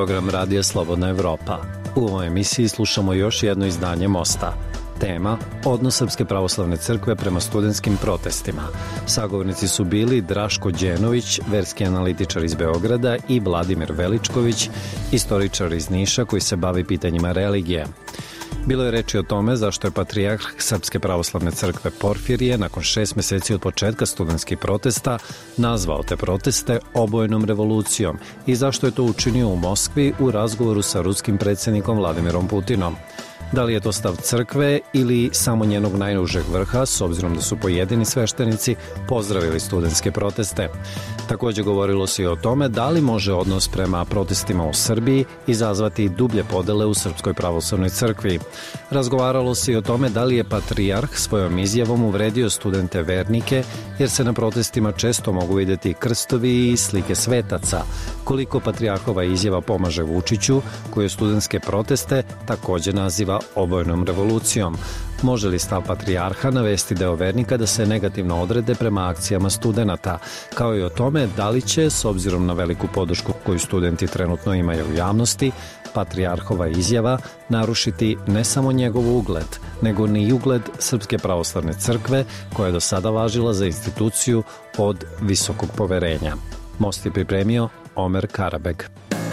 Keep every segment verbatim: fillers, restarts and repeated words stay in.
program Radija Slobodna Evropa. U ovoj emisiji slušamo još jedno izdanje Mosta. Tema – odnos Srpske pravoslavne crkve prema studentskim protestima. Sagovornici su bili Draško Đenović, verski analitičar iz Beograda, i Vladimir Veličković, istoričar iz Niša koji se bavi pitanjima religije. Bilo je reči o tome zašto je patrijarh Srpske pravoslavne crkve Porfirije nakon šest meseci od početka studentskih protesta nazvao te proteste obojenom revolucijom i zašto je to učinio u Moskvi u razgovoru sa ruskim predsjednikom Vladimirom Putinom. Da li je to stav crkve ili samo njenog najužeg vrha, s obzirom da su pojedini sveštenici pozdravili studentske proteste. Također govorilo se i o tome da li može odnos prema protestima u Srbiji izazvati dublje podele u Srpskoj pravoslavnoj crkvi. Razgovaralo se i o tome da li je patrijarh svojom izjavom uvredio studente vernike, jer se na protestima često mogu vidjeti krstovi i slike svetaca. Koliko patrijarhova izjava pomaže Vučiću, koji studentske proteste također naziva obojenom revolucijom. Može li stav patrijarha navesti deo vernika da se negativno odrede prema akcijama studenata, kao i o tome da li će, s obzirom na veliku podršku koju studenti trenutno imaju u javnosti, patrijarhova izjava narušiti ne samo njegov ugled, nego ni ugled Srpske pravoslavne crkve, koja je do sada važila za instituciju od visokog poverenja. Most je pripremio Omer Karabeg.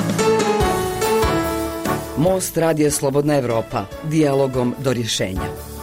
Most Radija Slobodna Evropa, dijalogom do rješenja.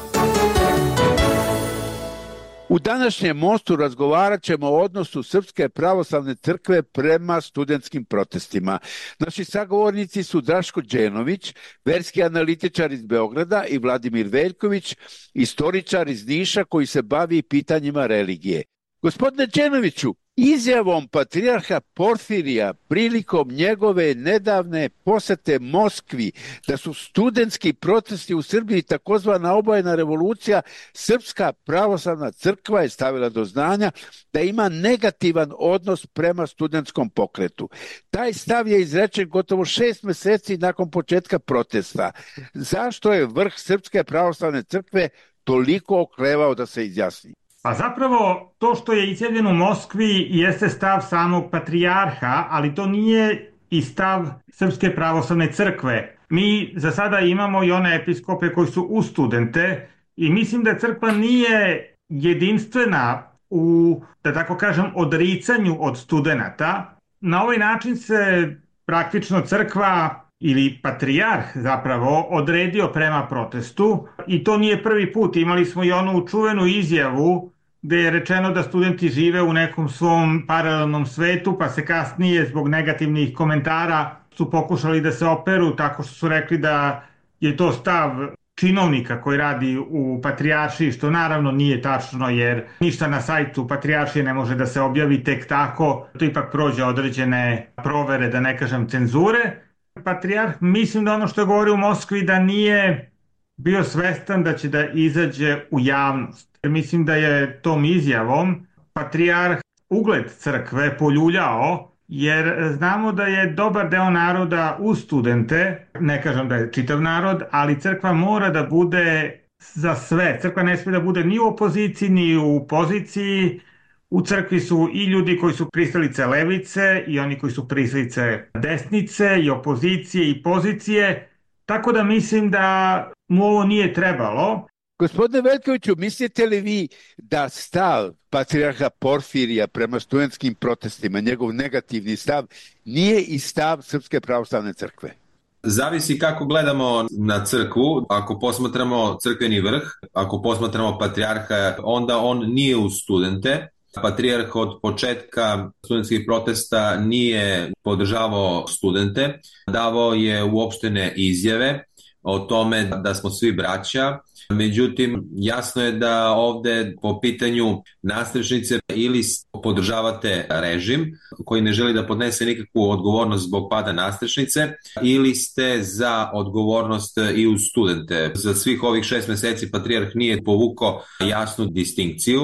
U današnjem Mostu razgovarat ćemo o odnosu Srpske pravoslavne crkve prema studentskim protestima. Naši sagovornici su Draško Đenović, verski analitičar iz Beograda, i Vladimir Veljković, istoričar iz Niša koji se bavi pitanjima religije. Gospodine Đenoviću, izjavom patrijarha Porfirija prilikom njegove nedavne posete Moskvi da su studentski protesti u Srbiji takozvana obojena revolucija, Srpska pravoslavna crkva je stavila do znanja da ima negativan odnos prema studentskom pokretu. Taj stav je izrečen gotovo šest meseci nakon početka protesta. Zašto je vrh Srpske pravoslavne crkve toliko oklevao da se izjasni? Pa zapravo to što je izjavljeno u Moskvi jeste stav samog patrijarha, ali to nije i stav Srpske pravoslavne crkve. Mi za sada imamo i one episkope koji su uz studente i mislim da crkva nije jedinstvena u, da tako kažem, odricanju od studenata. Na ovaj način se praktično crkva ili patrijarh zapravo odredio prema protestu i to nije prvi put. Imali smo i onu čuvenu izjavu gde je rečeno da studenti žive u nekom svom paralelnom svetu, pa se kasnije zbog negativnih komentara su pokušali da se operu tako što su rekli da je to stav činovnika koji radi u patrijaršiji, što naravno nije tačno jer ništa na sajtu patrijaršije ne može da se objavi tek tako. To ipak prođe određene provere, da ne kažem cenzure. Patrijarh, mislim da ono što je govorio u Moskvi da nije bio svestan da će da izađe u javnost. Mislim da je tom izjavom patrijarh ugled crkve poljuljao, jer znamo da je dobar deo naroda uz studente, ne kažem da je čitav narod, ali crkva mora da bude za sve. Crkva ne smije da bude ni u opoziciji, ni u poziciji. U crkvi su i ljudi koji su pristalice levice i oni koji su pristalice desnice i opozicije i pozicije, tako da mislim da mu ovo nije trebalo. Gospodine Veljkoviću, mislite li vi da stav patrijarha Porfirija prema studentskim protestima, njegov negativni stav, nije i stav Srpske pravoslavne crkve? Zavisi kako gledamo na crkvu. Ako posmatramo crkveni vrh, ako posmatramo patrijarha, onda on nije uz studente. Patrijarh od početka studentskih protesta nije podržavao studente, davao je uopštene izjave o tome da smo svi braća. Međutim, jasno je da ovde po pitanju nastrešnice ili podržavate režim koji ne želi da podnese nikakvu odgovornost zbog pada nastrešnice ili ste za odgovornost i uz studente. Za svih ovih šest meseci patrijarh nije povukao jasnu distinkciju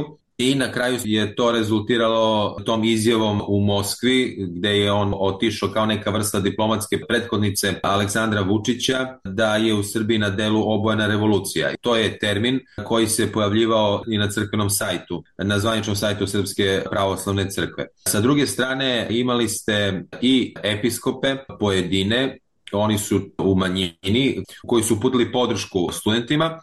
i na kraju je to rezultiralo tom izjavom u Moskvi gde je on otišao kao neka vrsta diplomatske prethodnice Aleksandra Vučića da je u Srbiji na delu obojena revolucija. To je termin koji se pojavljivao i na crkvenom sajtu, na zvaničnom sajtu Srpske pravoslavne crkve. Sa druge strane imali ste i episkope pojedine, oni su u manjini, koji su uputili podršku studentima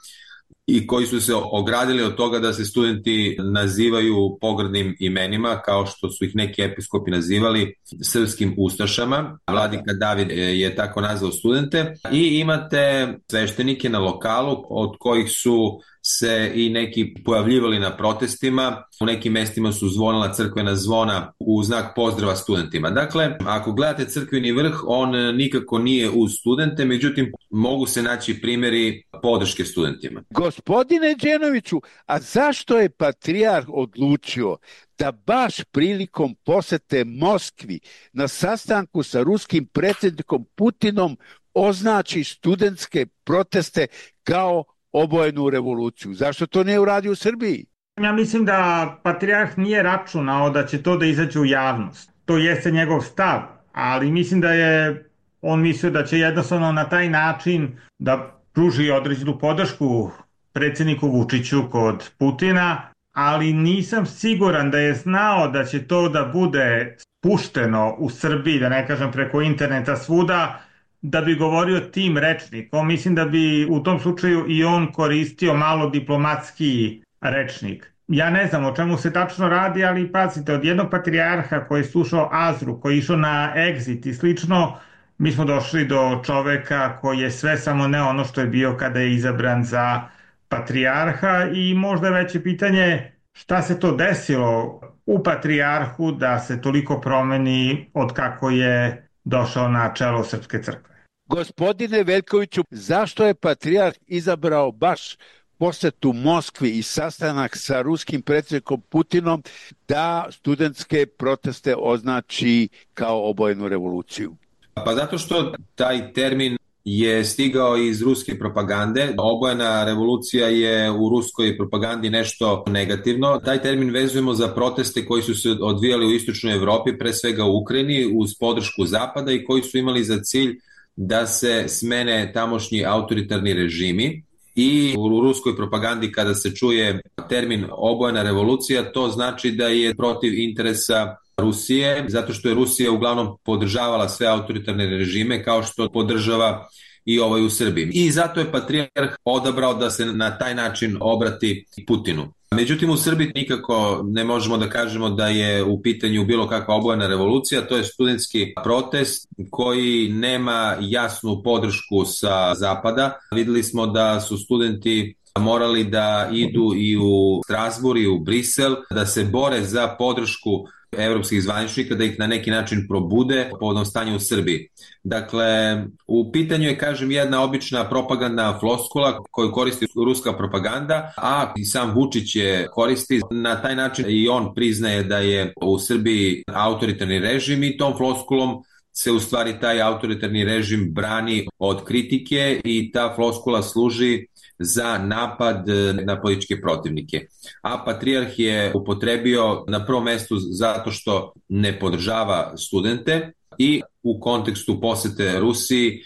i koji su se ogradili od toga da se studenti nazivaju pogrdnim imenima, kao što su ih neki episkopi nazivali srpskim ustašama. Vladika David je tako nazvao studente. I imate sveštenike na lokalu od kojih su se i neki pojavljivali na protestima. U nekim mestima su zvonila crkvena zvona u znak pozdrava studentima. Dakle, ako gledate crkveni vrh, on nikako nije uz studente, međutim, mogu se naći primjeri podrške studentima. Gospodine Đenoviću, a zašto je patrijarh odlučio da baš prilikom posete Moskvi na sastanku sa ruskim predsjednikom Putinom označi studentske proteste kao obojenu revoluciju? Zašto to ne uradi u Srbiji? Ja mislim da patrijarh nije računao da će to da izađe u javnost. To jeste njegov stav, ali mislim da je on mislio da će jednostavno na taj način da pruži određenu podršku predsjedniku Vučiću kod Putina, ali nisam siguran da je znao da će to da bude pušteno u Srbiji, da ne kažem preko interneta svuda, da bi govorio tim rečnikom. Mislim da bi u tom slučaju i on koristio malo diplomatski rečnik. Ja ne znam o čemu se tačno radi, ali pazite, od jednog patrijarha koji je slušao Azru, koji je išao na Exit i slično, mi smo došli do čoveka koji je sve samo ne ono što je bio kada je izabran za patrijarha i možda veće pitanje šta se to desilo u patrijarhu da se toliko promeni od kako je došao na čelo Srpske crkve. Gospodine Veljkoviću, zašto je patrijarh izabrao baš posetu Moskvi i sastanak sa ruskim predsjednikom Putinom da studentske proteste označi kao obojenu revoluciju? Pa zato što taj termin je stigao iz ruske propagande. Obojena revolucija je u ruskoj propagandi nešto negativno. Taj termin vezujemo za proteste koji su se odvijali u istočnoj Evropi, pre svega u Ukrajini, uz podršku Zapada i koji su imali za cilj da se smene tamošnji autoritarni režimi. I u ruskoj propagandi kada se čuje termin obojena revolucija, to znači da je protiv interesa Rusije, zato što je Rusija uglavnom podržavala sve autoritarne režime kao što podržava i ovaj u Srbiji. I zato je patrijarh odabrao da se na taj način obrati Putinu. Međutim, u Srbiji nikako ne možemo da kažemo da je u pitanju bilo kakva obojena revolucija, to je studentski protest koji nema jasnu podršku sa Zapada. Videli smo da su studenti morali da idu i u Strasbourg i u Brisel, da se bore za podršku evropskih zvaničnika, da ih na neki način probude povodom stanja u Srbiji. Dakle, u pitanju je, kažem, jedna obična propagandna floskula koju koristi ruska propaganda, a i sam Vučić je koristi. Na taj način i on priznaje da je u Srbiji autoritarni režim i tom floskulom se u stvari taj autoritarni režim brani od kritike i ta floskula služi za napad na političke protivnike. A patrijarh je upotrebio na prvom mestu zato što ne podržava studente i u kontekstu posete Rusiji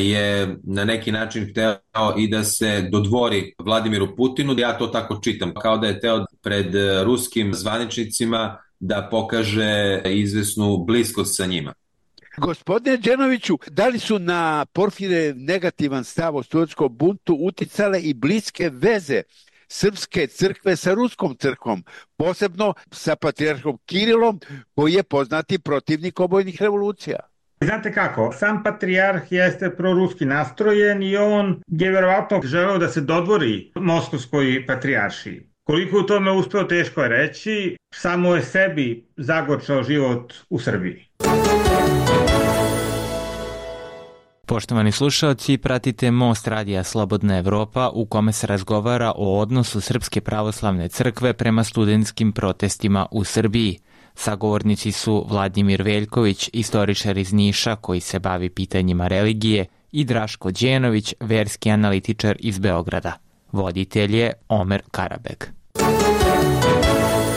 je na neki način hteo i da se dodvori Vladimiru Putinu. Ja to tako čitam, kao da je hteo pred ruskim zvaničnicima da pokaže izvesnu bliskost sa njima. Gospodine Đenoviću, da li su na Porfirije negativan stav o studentskom buntu uticale i bliske veze Srpske crkve sa Ruskom crkvom, posebno sa patrijarhom Kirilom, koji je poznati protivnik obojnih revolucija? Znate kako, sam patrijarh jeste proruski nastrojen i on je verovatno želeo da se dodvori moskovskoj patrijaršiji. Koliko u tome uspeo, teško je reći, samo je sebi zagorčao život u Srbiji. Poštovani slušaoci, pratite Most radija Slobodna Evropa u kome se razgovara o odnosu Srpske pravoslavne crkve prema studentskim protestima u Srbiji. Sagovornici su Vladimir Veljković, istoričar iz Niša koji se bavi pitanjima religije, i Draško Đenović, verski analitičar iz Beograda. Voditelj je Omer Karabeg.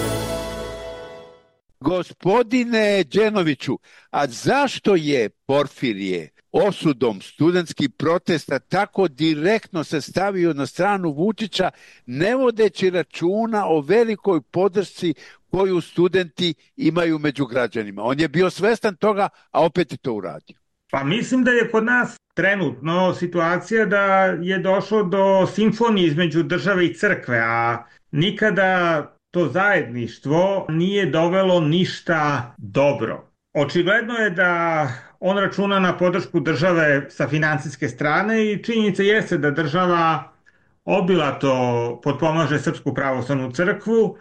Gospodine Đenoviću, a zašto je Porfirije osudom studentskih protesta tako direktno se stavio na stranu Vučića, ne vodeći računa o velikoj podršci koju studenti imaju među građanima? On je bio svestan toga, a opet je to uradio. Pa mislim da je kod nas trenutno situacija da je došlo do simfonije između države i crkve, a nikada to zajedništvo nije dovelo ništa dobro. Očigledno je da on računa na podršku države sa financijske strane i činjenica jeste da država obilato potpomaže Srpsku pravoslavnu crkvu,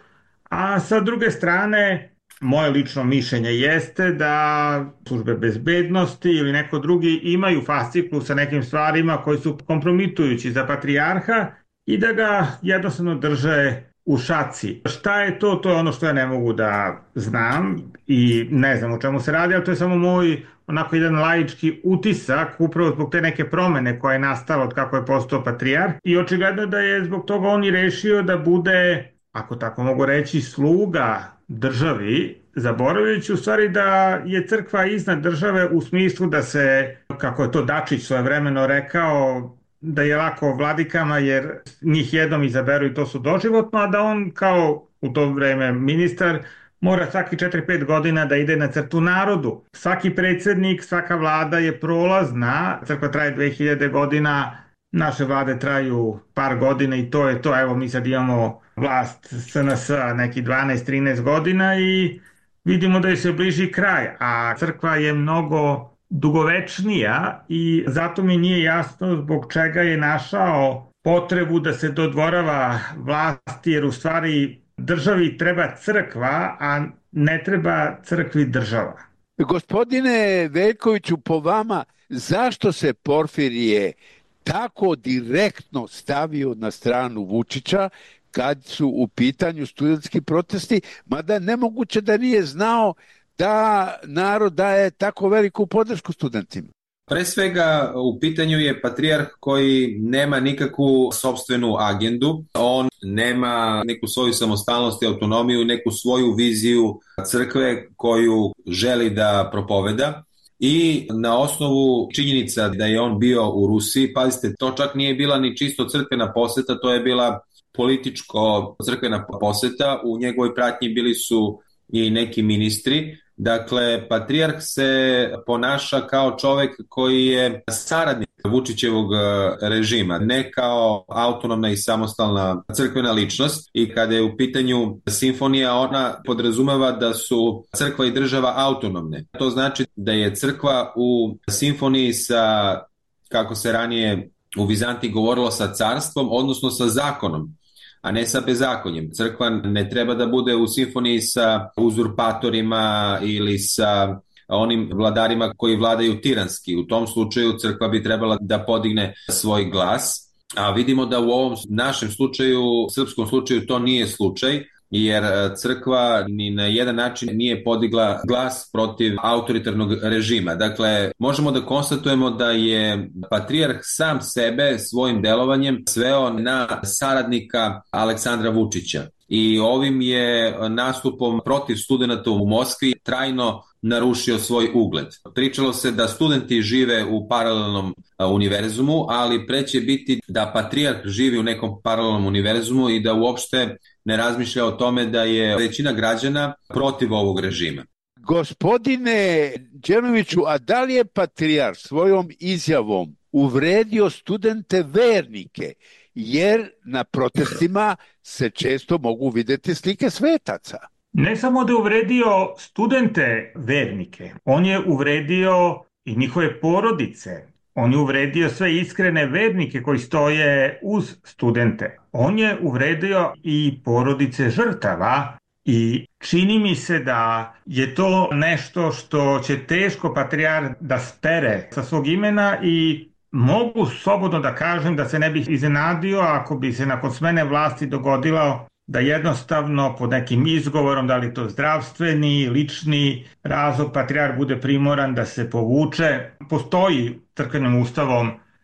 a sa druge strane moje lično mišljenje jeste da službe bezbednosti ili neko drugi imaju fasciklu sa nekim stvarima koji su kompromitujući za patrijarha i da ga jednostavno drže u šaci. Šta je to? To je ono što ja ne mogu da znam i ne znam o čemu se radi, ali to je samo moj onako jedan laički utisak upravo zbog te neke promene koja je nastala od kako je postao patrijarh i očigledno da je zbog toga on i rešio da bude, ako tako mogu reći, sluga državi, zaboravljajući u stvari da je crkva iznad države u smislu da se, kako je to Dačić svojevremeno rekao, da je lako vladikama jer njih jednom izaberu i to su doživotno, a da on kao u to vreme ministar mora svaki četiri pet godina da ide na crtu narodu. Svaki predsjednik, svaka vlada je prolazna, crkva traje dve hiljade godina, naše vlade traju par godina i to je to. Evo mi sad imamo vlast S N S neki dvanaest trinaest godina i vidimo da je se bliži kraj, a crkva je mnogo dugovečnija i zato mi nije jasno zbog čega je našao potrebu da se dodvorava vlasti, jer u stvari državi treba crkva, a ne treba crkvi država. Gospodine Veljkoviću, po vama, zašto se Porfirije tako direktno stavio na stranu Vučića kad su u pitanju studentski protesti, mada je nemoguće da nije znao da narod daje tako veliku podršku studentima? Pre svega u pitanju je patrijarh koji nema nikakvu sopstvenu agendu, on nema neku svoju samostalnost i autonomiju, neku svoju viziju crkve koju želi da propoveda. I na osnovu činjenica da je on bio u Rusiji, pazite, to čak nije bila ni čisto crkvena poseta, to je bila političko crkvena poseta, u njegovoj pratnji bili su i neki ministri. Dakle, patrijarh se ponaša kao čovek koji je saradnik Vučićevog režima, ne kao autonomna i samostalna crkvena ličnost. I kada je u pitanju simfonija, ona podrazumeva da su crkva i država autonomne. To znači da je crkva u simfoniji sa, kako se ranije u Vizantiji govorilo, sa carstvom, odnosno sa zakonom, a ne sa bezakonjem. Crkva ne treba da bude u simfoniji sa uzurpatorima ili sa onim vladarima koji vladaju tiranski. U tom slučaju crkva bi trebala da podigne svoj glas, a vidimo da u ovom našem slučaju, srpskom slučaju, to nije slučaj, jer crkva ni na jedan način nije podigla glas protiv autoritarnog režima. Dakle, možemo da konstatujemo da je patrijarh sam sebe svojim delovanjem sveo na saradnika Aleksandra Vučića. I ovim je nastupom protiv studenata u Moskvi trajno narušio svoj ugled. Pričalo se da studenti žive u paralelnom univerzumu, ali pre će biti da patrijarh živi u nekom paralelnom univerzumu i da uopšte ne razmišlja o tome da je većina građana protiv ovog režima. Gospodine Đenoviću, a da li je patrijarh svojom izjavom uvredio studente vernike, jer na protestima se često mogu videti slike svetaca? Ne samo da je uvredio studente vernike, on je uvredio i njihove porodice. On je uvredio sve iskrene vernike koji stoje uz studente. On je uvredio i porodice žrtava i čini mi se da je to nešto što će teško patrijarh da spere sa svog imena i mogu slobodno da kažem da se ne bih iznenadio ako bi se nakon smene vlasti dogodilo da jednostavno pod nekim izgovorom, da li to zdravstveni, lični razlog, patrijarh bude primoran da se povuče. Postoji crkvenim ustavom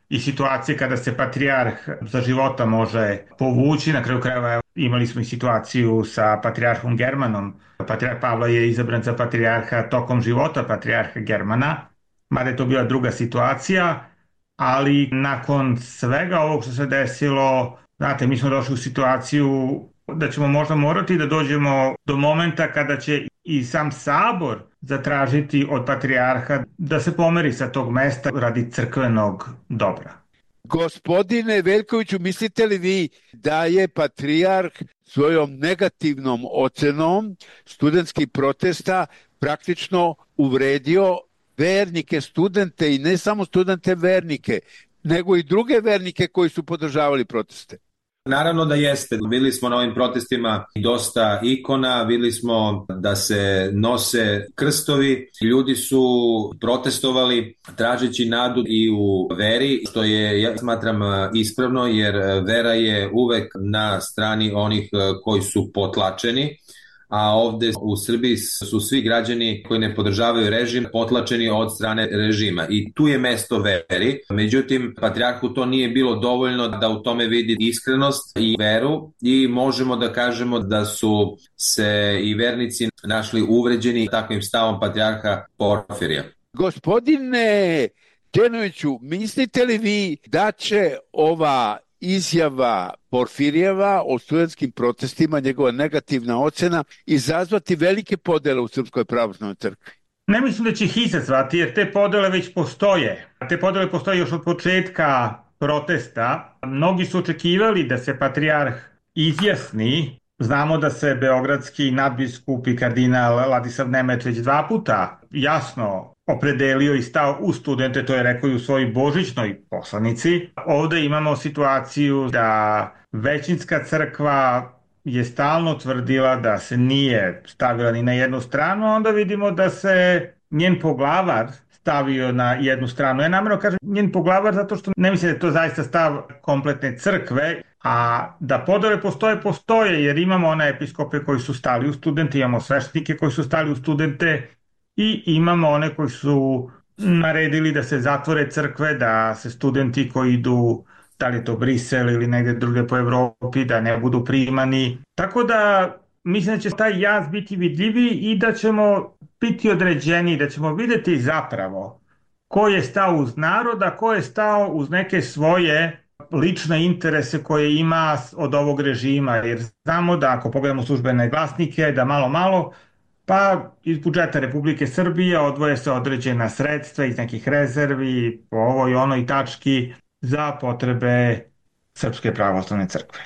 i situacije kada se patrijarh za života može povući. Na kraju krajeva imali smo i situaciju sa patrijarhom Germanom. Patrijarh Pavle je izabran za patrijarha tokom života patrijarha Germana, mada je to bila druga situacija, ali nakon svega ovog što se desilo, znate, mi smo došli u situaciju da ćemo možda morati da dođemo do momenta kada će i sam sabor zatražiti od patrijarha da se pomeri sa tog mesta radi crkvenog dobra. Gospodine Veljkoviću, mislite li vi da je patrijarh svojom negativnom ocenom studentskih protesta praktično uvredio vernike, studente i ne samo studente vernike, nego i druge vernike koji su podržavali proteste? Naravno da jeste. Videli smo na ovim protestima dosta ikona, videli smo da se nose krstovi. Ljudi su protestovali tražeći nadu i u veri, što je, ja smatram, ispravno, jer vera je uvek na strani onih koji su potlačeni. A ovde u Srbiji su svi građani koji ne podržavaju režim potlačeni od strane režima i tu je mesto veri. Međutim, patrijarhu to nije bilo dovoljno da u tome vidi iskrenost i veru i možemo da kažemo da su se i vernici našli uvređeni takvim stavom patrijarha Porfirija. Gospodine Đenoviću, mislite li vi da će ova izjava Porfirijeva o studentskim protestima, njegova negativna ocena, izazvati velike podele u Srpskoj pravoslavnoj crkvi? Ne mislim da će ih izazvati, jer te podele već postoje. Te podele postoje još od početka protesta. Mnogi su očekivali da se patrijarh izjasni. Znamo da se beogradski nadbiskup i kardinal Ladislav Nemet već dva puta jasno opredelio i stao u studente, to je rekao i u svojoj božićnoj poslanici. Ovde imamo situaciju da većinska crkva je stalno tvrdila da se nije stavila ni na jednu stranu, onda vidimo da se njen poglavar stavio na jednu stranu. Ja namjerno kažem njen poglavar zato što ne mislim da je to zaista stav kompletne crkve, a da podele postoje, postoje, jer imamo one episkope koji su stali u studente, imamo sveštenike koji su stali u studente i imamo one koji su naredili da se zatvore crkve, da se studenti koji idu, da li je to Brisel ili negde druge po Evropi, da ne budu primani. Tako da mislim da će taj jaz biti vidljiviji i da ćemo biti određeni, da ćemo videti zapravo ko je stao uz naroda, ko je stao uz neke svoje lične interese koje ima od ovog režima, jer znamo da ako pogledamo službene glasnike, da malo malo pa iz budžeta Republike Srbije odvoje se određena sredstva iz nekih rezervi po ovoj onoj tački za potrebe Srpske pravoslavne crkve.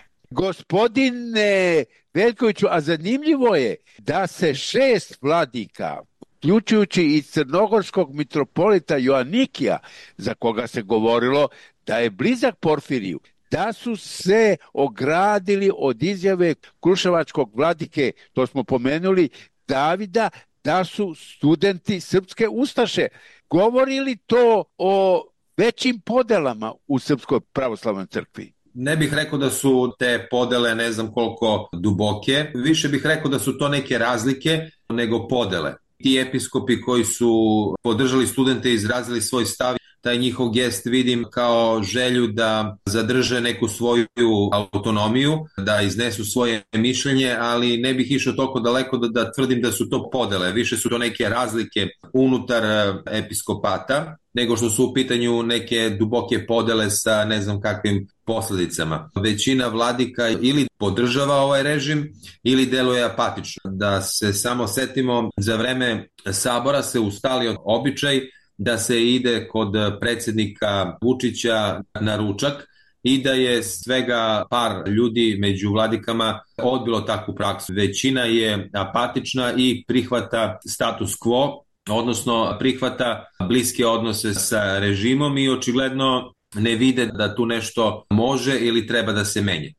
Gospodine Veljkoviću, a zanimljivo je da se šest vladika, uključujući i crnogorskog mitropolita Joanikija, za koga se govorilo da je blizak Porfiriju, da su se ogradili od izjave kruševačkog vladike, to smo pomenuli, Davida, da su studenti srpske ustaše. Govori li to o većim podelama u Srpskoj pravoslavnoj crkvi? Ne bih rekao da su te podele ne znam koliko duboke, više bih rekao da su to neke razlike nego podele. Ti episkopi koji su podržali studente i izrazili svoj stav, taj njihov gest vidim kao želju da zadrže neku svoju autonomiju, da iznesu svoje mišljenje, ali ne bih išao toliko daleko da, da tvrdim da su to podele. Više su to neke razlike unutar episkopata, nego što su u pitanju neke duboke podele sa ne znam kakvim posledicama. Većina vladika ili podržava ovaj režim ili deluje apatično. Da se samo setimo, za vreme sabora se ustalio običaj da se ide kod predsjednika Vučića na ručak i da je svega par ljudi među vladikama odbilo takvu praksu. Većina je apatična i prihvata status quo, odnosno prihvata bliske odnose sa režimom i očigledno ne vide da tu nešto može ili treba da se menje.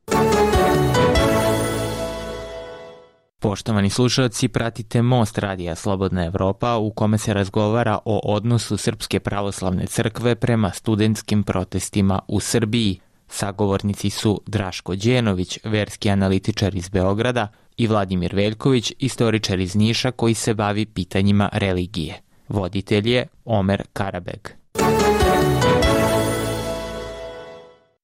Poštovani slušalci, pratite Most Radija Slobodna Evropa u kome se razgovara o odnosu Srpske pravoslavne crkve prema studentskim protestima u Srbiji. Sagovornici su Draško Đenović, verski analitičar iz Beograda, i Vladimir Veljković, istoričar iz Niša koji se bavi pitanjima religije. Voditelj je Omer Karabeg.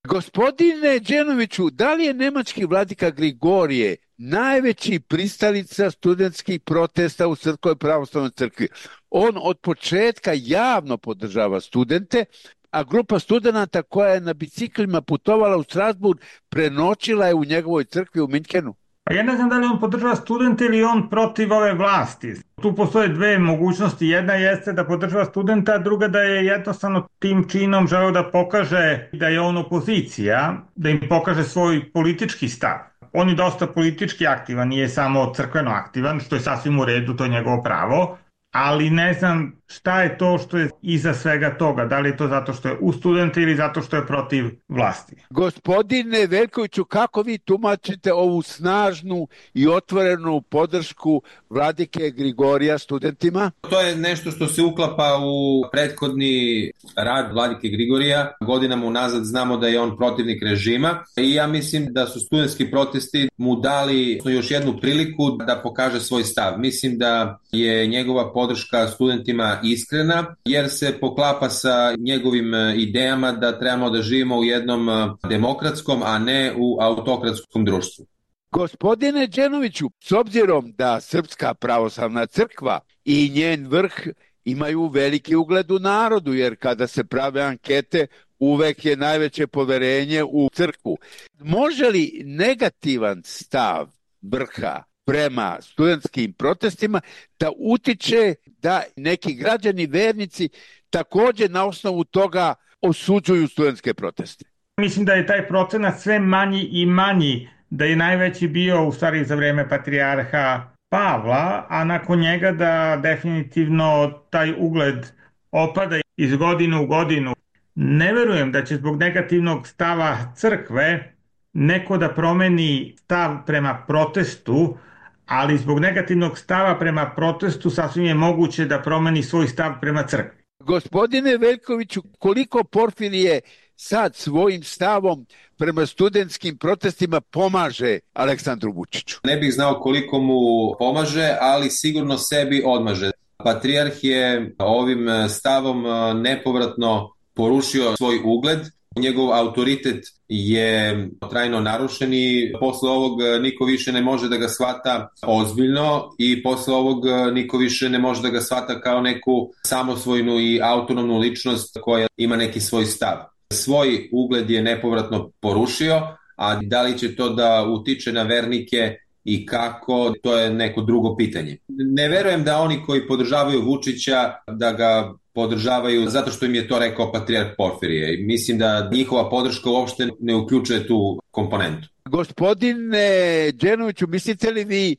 Gospodine Đenoviću, da li je nemački vladika Grigorije najveći pristalica studentskih protesta u Srpskoj pravoslavnoj crkvi? On od početka javno podržava studente, a grupa studenata koja je na biciklima putovala u Strasburg prenoćila je u njegovoj crkvi u Minhenu. Pa ja ne znam da li on podržava studente ili on protiv ove vlasti. Tu postoje dve mogućnosti. Jedna jeste da podržava studenta, a druga da je jednostavno tim činom želeo da pokaže da je on opozicija, da im pokaže svoj politički stav. On je dosta politički aktivan, nije samo crkveno aktivan, što je sasvim u redu, to je njegovo pravo. Ali ne znam šta je to što je iza svega toga. Da li je to zato što je u studente ili zato što je protiv vlasti? Gospodine Veljkoviću, kako vi tumačite ovu snažnu i otvorenu podršku vladike Grigorija studentima? To je nešto što se uklapa u prethodni rad vladike Grigorija. Godinama unazad znamo da je on protivnik režima i ja mislim da su studentski protesti mu dali još jednu priliku da pokaže svoj stav. Mislim da je njegova podrška studentima iskrena, jer se poklapa sa njegovim idejama da trebamo da živimo u jednom demokratskom, a ne u autokratskom društvu. Gospodine Đenoviću, s obzirom da Srpska pravoslavna crkva i njen vrh imaju veliki ugled u narodu, jer kada se prave ankete, uvek je najveće poverenje u crkvu. Može li negativan stav vrha prema studentskim protestima da utiče da neki građani, vernici također na osnovu toga osuđuju studentske proteste? Mislim da je taj procenat sve manji i manji, da je najveći bio u stvari za vreme patrijarha Pavla, a nakon njega da definitivno taj ugled opada iz godine u godinu. Ne verujem da će zbog negativnog stava crkve neko da promeni stav prema protestu, ali zbog negativnog stava prema protestu sasvim je moguće da promeni svoj stav prema crkvi. Gospodine Veljkoviću, koliko Porfirije sad svojim stavom prema studentskim protestima pomaže Aleksandru Vučiću? Ne bih znao koliko mu pomaže, ali sigurno sebi odmaže. Patrijarh je ovim stavom nepovratno porušio svoj ugled. Njegov autoritet je trajno narušen i posle ovog niko više ne može da ga shvata ozbiljno i posle ovog niko više ne može da ga shvata kao neku samosvojnu i autonomnu ličnost koja ima neki svoj stav. Svoj ugled je nepovratno porušio, a da li će to da utiče na vernike i kako, to je neko drugo pitanje. Ne verujem da oni koji podržavaju Vučića da ga podržavaju zato što im je to rekao patrijarh Porfirije. Mislim da njihova podrška uopšte ne uključuje tu komponentu. Gospodine Đenoviću, mislite li vi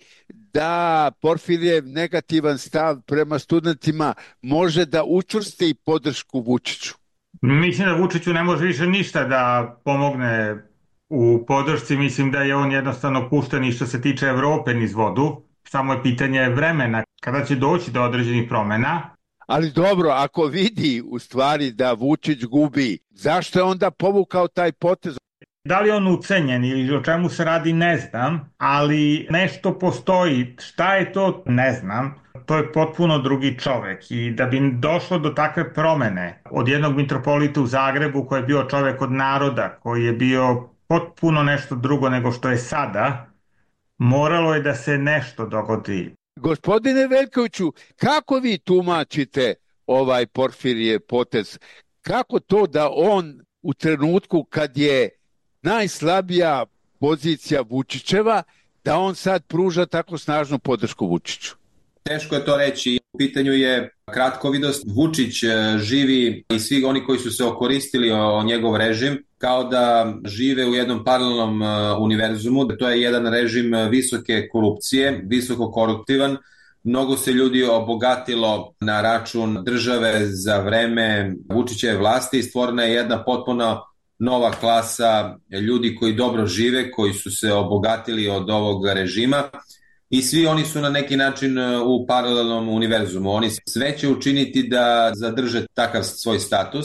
da Porfirijev negativan stav prema studentima može da učvrsti podršku Vučiću? Mislim da Vučiću ne može više ništa da pomogne u podršci. Mislim da je on jednostavno pušten i što se tiče Evrope niz vodu. Samo je pitanje vremena kada će doći do određenih promena. Ali dobro, ako vidi u stvari da Vučić gubi, zašto je onda povukao taj potez? Da li on ucenjen ili o čemu se radi, ne znam, ali nešto postoji. Šta je to, ne znam. To je potpuno drugi čovek i da bi došlo do takve promene od jednog mitropolita u Zagrebu koji je bio čovek od naroda, koji je bio potpuno nešto drugo nego što je sada, moralo je da se nešto dogodi. Gospodine Veljkoviću, kako vi tumačite ovaj Porfirije potez? Kako to da on u trenutku kad je najslabija pozicija Vučićeva, da on sad pruža tako snažnu podršku Vučiću? Teško je to reći. U pitanju je kratkovidost. Vučić živi i svi oni koji su se okoristili o njegov režim kao da žive u jednom paralelnom univerzumu. To je jedan režim visoke korupcije, visoko koruptivan. Mnogo se ljudi obogatilo na račun države za vreme Vučićeve vlasti i stvorena je jedna potpuno nova klasa ljudi koji dobro žive, koji su se obogatili od ovog režima. I svi oni su na neki način u paralelnom univerzumu. Oni sve će učiniti da zadrže takav svoj status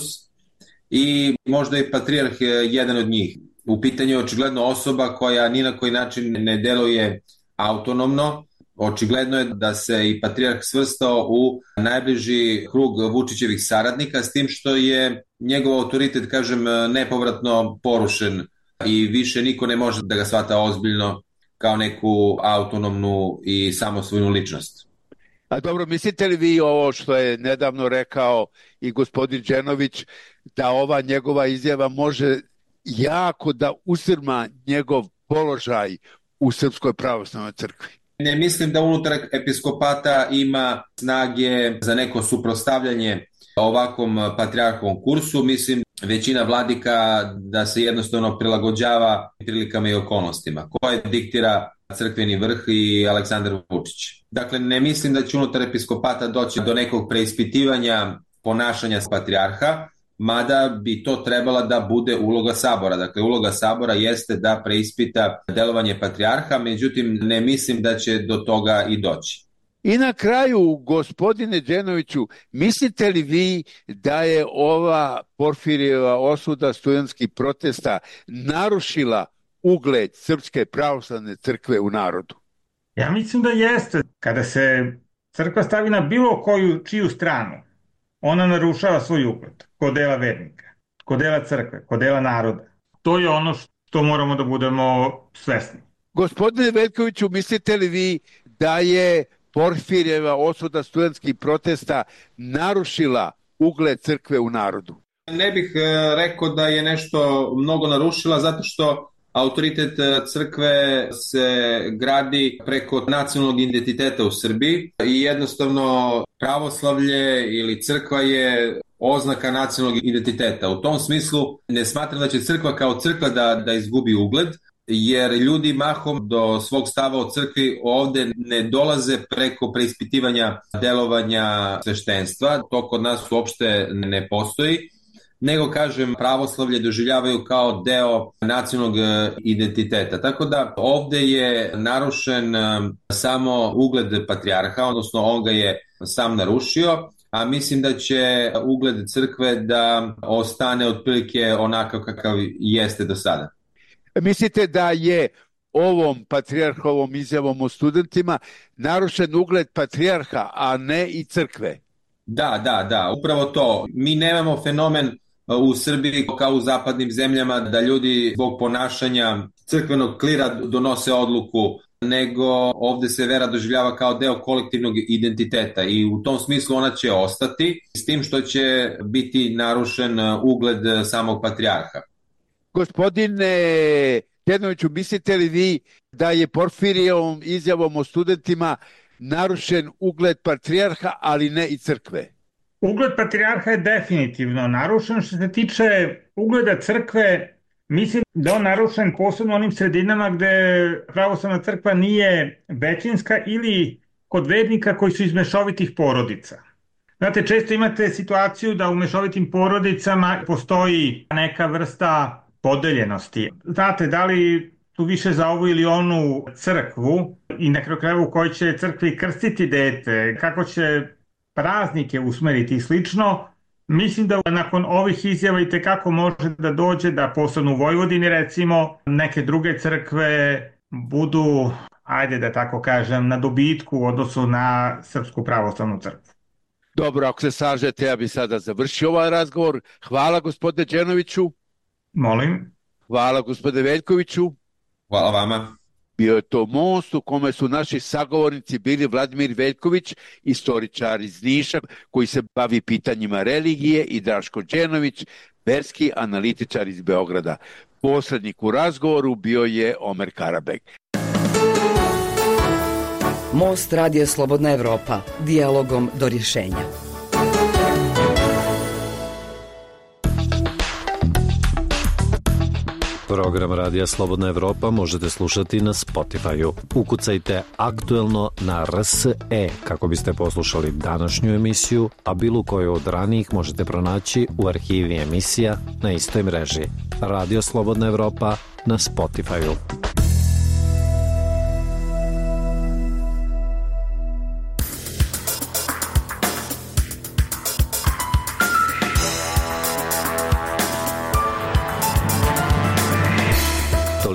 i možda i patrijarh je jedan od njih. U pitanju je očigledno osoba koja ni na koji način ne deluje autonomno Očigledno je da se i patrijarh svrstao u najbliži krug Vučićevih saradnika, s tim što je njegov autoritet, kažem, nepovratno porušen i više niko ne može da ga shvata ozbiljno kao neku autonomnu i samosvojnu ličnost. A dobro, mislite li vi ovo što je nedavno rekao i gospodin Đenović, da ova njegova izjava može jako da usrma njegov položaj u Srpskoj pravoslavnoj crkvi? Ne mislim da unutar episkopata ima snage za neko suprotstavljanje ovakvom patrijarhovom kursu. Mislim, većina vladika da se jednostavno prilagođava prilikama i okolnostima koje diktira crkveni vrh i Aleksandar Vučić. Dakle, ne mislim da će unutar episkopata doći do nekog preispitivanja ponašanja patrijarha, mada bi to trebala da bude uloga Sabora. Dakle, uloga Sabora jeste da preispita delovanje patrijarha, međutim ne mislim da će do toga i doći. I na kraju, gospodine Đenoviću, mislite li vi da je ova Porfirijeva osuda studentskih protesta narušila ugled Srpske pravoslavne crkve u narodu? Ja mislim da jeste. Kada se crkva stavi na bilo koju čiju stranu, ona narušava svoj ugled kod dela vernika, kod dela crkve, kod dela naroda. To je ono što moramo da budemo svesni. Gospodine Veljkoviću, mislite li vi da je Porfirijeva osuda studentskih protesta narušila ugled crkve u narodu? Ne bih rekao da je nešto mnogo narušila, zato što autoritet crkve se gradi preko nacionalnog identiteta u Srbiji i jednostavno pravoslavlje ili crkva je oznaka nacionalnog identiteta. U tom smislu ne smatram da će crkva kao crkva da, da izgubi ugled, jer ljudi mahom do svog stava o crkvi ovde ne dolaze preko preispitivanja delovanja sveštenstva. To kod nas uopšte ne postoji, nego, kažem, pravoslavlje doživljavaju kao deo nacionalnog identiteta. Tako da ovde je narušen samo ugled patrijarha, odnosno on ga je sam narušio, a mislim da će ugled crkve da ostane otprilike onakav kakav jeste do sada. Mislite da je ovom patrijarhovom izjavom o studentima narušen ugled patrijarha, a ne i crkve? Da, da, da, upravo to. Mi nemamo fenomen u Srbiji kao u zapadnim zemljama da ljudi zbog ponašanja crkvenog klira donose odluku, nego ovde se vera doživljava kao deo kolektivnog identiteta i u tom smislu ona će ostati, s tim što će biti narušen ugled samog patrijarha. Gospodine Đenoviću, mislite li vi da je Porfirijevom izjavom o studentima narušen ugled patrijarha, ali ne i crkve? Ugled patrijarha je definitivno narušen. Što se tiče ugleda crkve, mislim da je on narušen posebno onim sredinama gde pravoslavna crkva nije većinska ili kod vernika koji su iz mešovitih porodica. Znate, često imate situaciju da u mešovitim porodicama postoji neka vrsta podeljenosti. Znate, da li tu više za ovu ili onu crkvu i na kraju krajeva u kojoj će crkvi krstiti dete, kako će praznike usmeriti i slično. Mislim da nakon ovih izjava i tekako može da dođe da posebno u Vojvodini recimo neke druge crkve budu, ajde da tako kažem, na dobitku u odnosu na Srpsku pravoslavnu crkvu. Dobro, ako se slažete, ja bih sada završio ovaj razgovor. Hvala gospodine Đenoviću. Molim. Hvala gospodine Veljkoviću. Hvala vama. Bio je to most u kome su naši sagovornici bili Vladimir Veljković, istoričar iz Niša koji se bavi pitanjima religije, i Draško Đenović, verski analitičar iz Beograda. Posrednik u razgovoru bio je Omer Karabek. Most Radija Slobodna Evropa, dijalogom do rješenja. Program Radija Slobodna Evropa možete slušati na Spotify-u. Ukucajte aktuelno na R S E kako biste poslušali današnju emisiju, a bilo koju od ranijih možete pronaći u arhivi emisija na istoj mreži. Radio Slobodna Evropa na Spotify-u.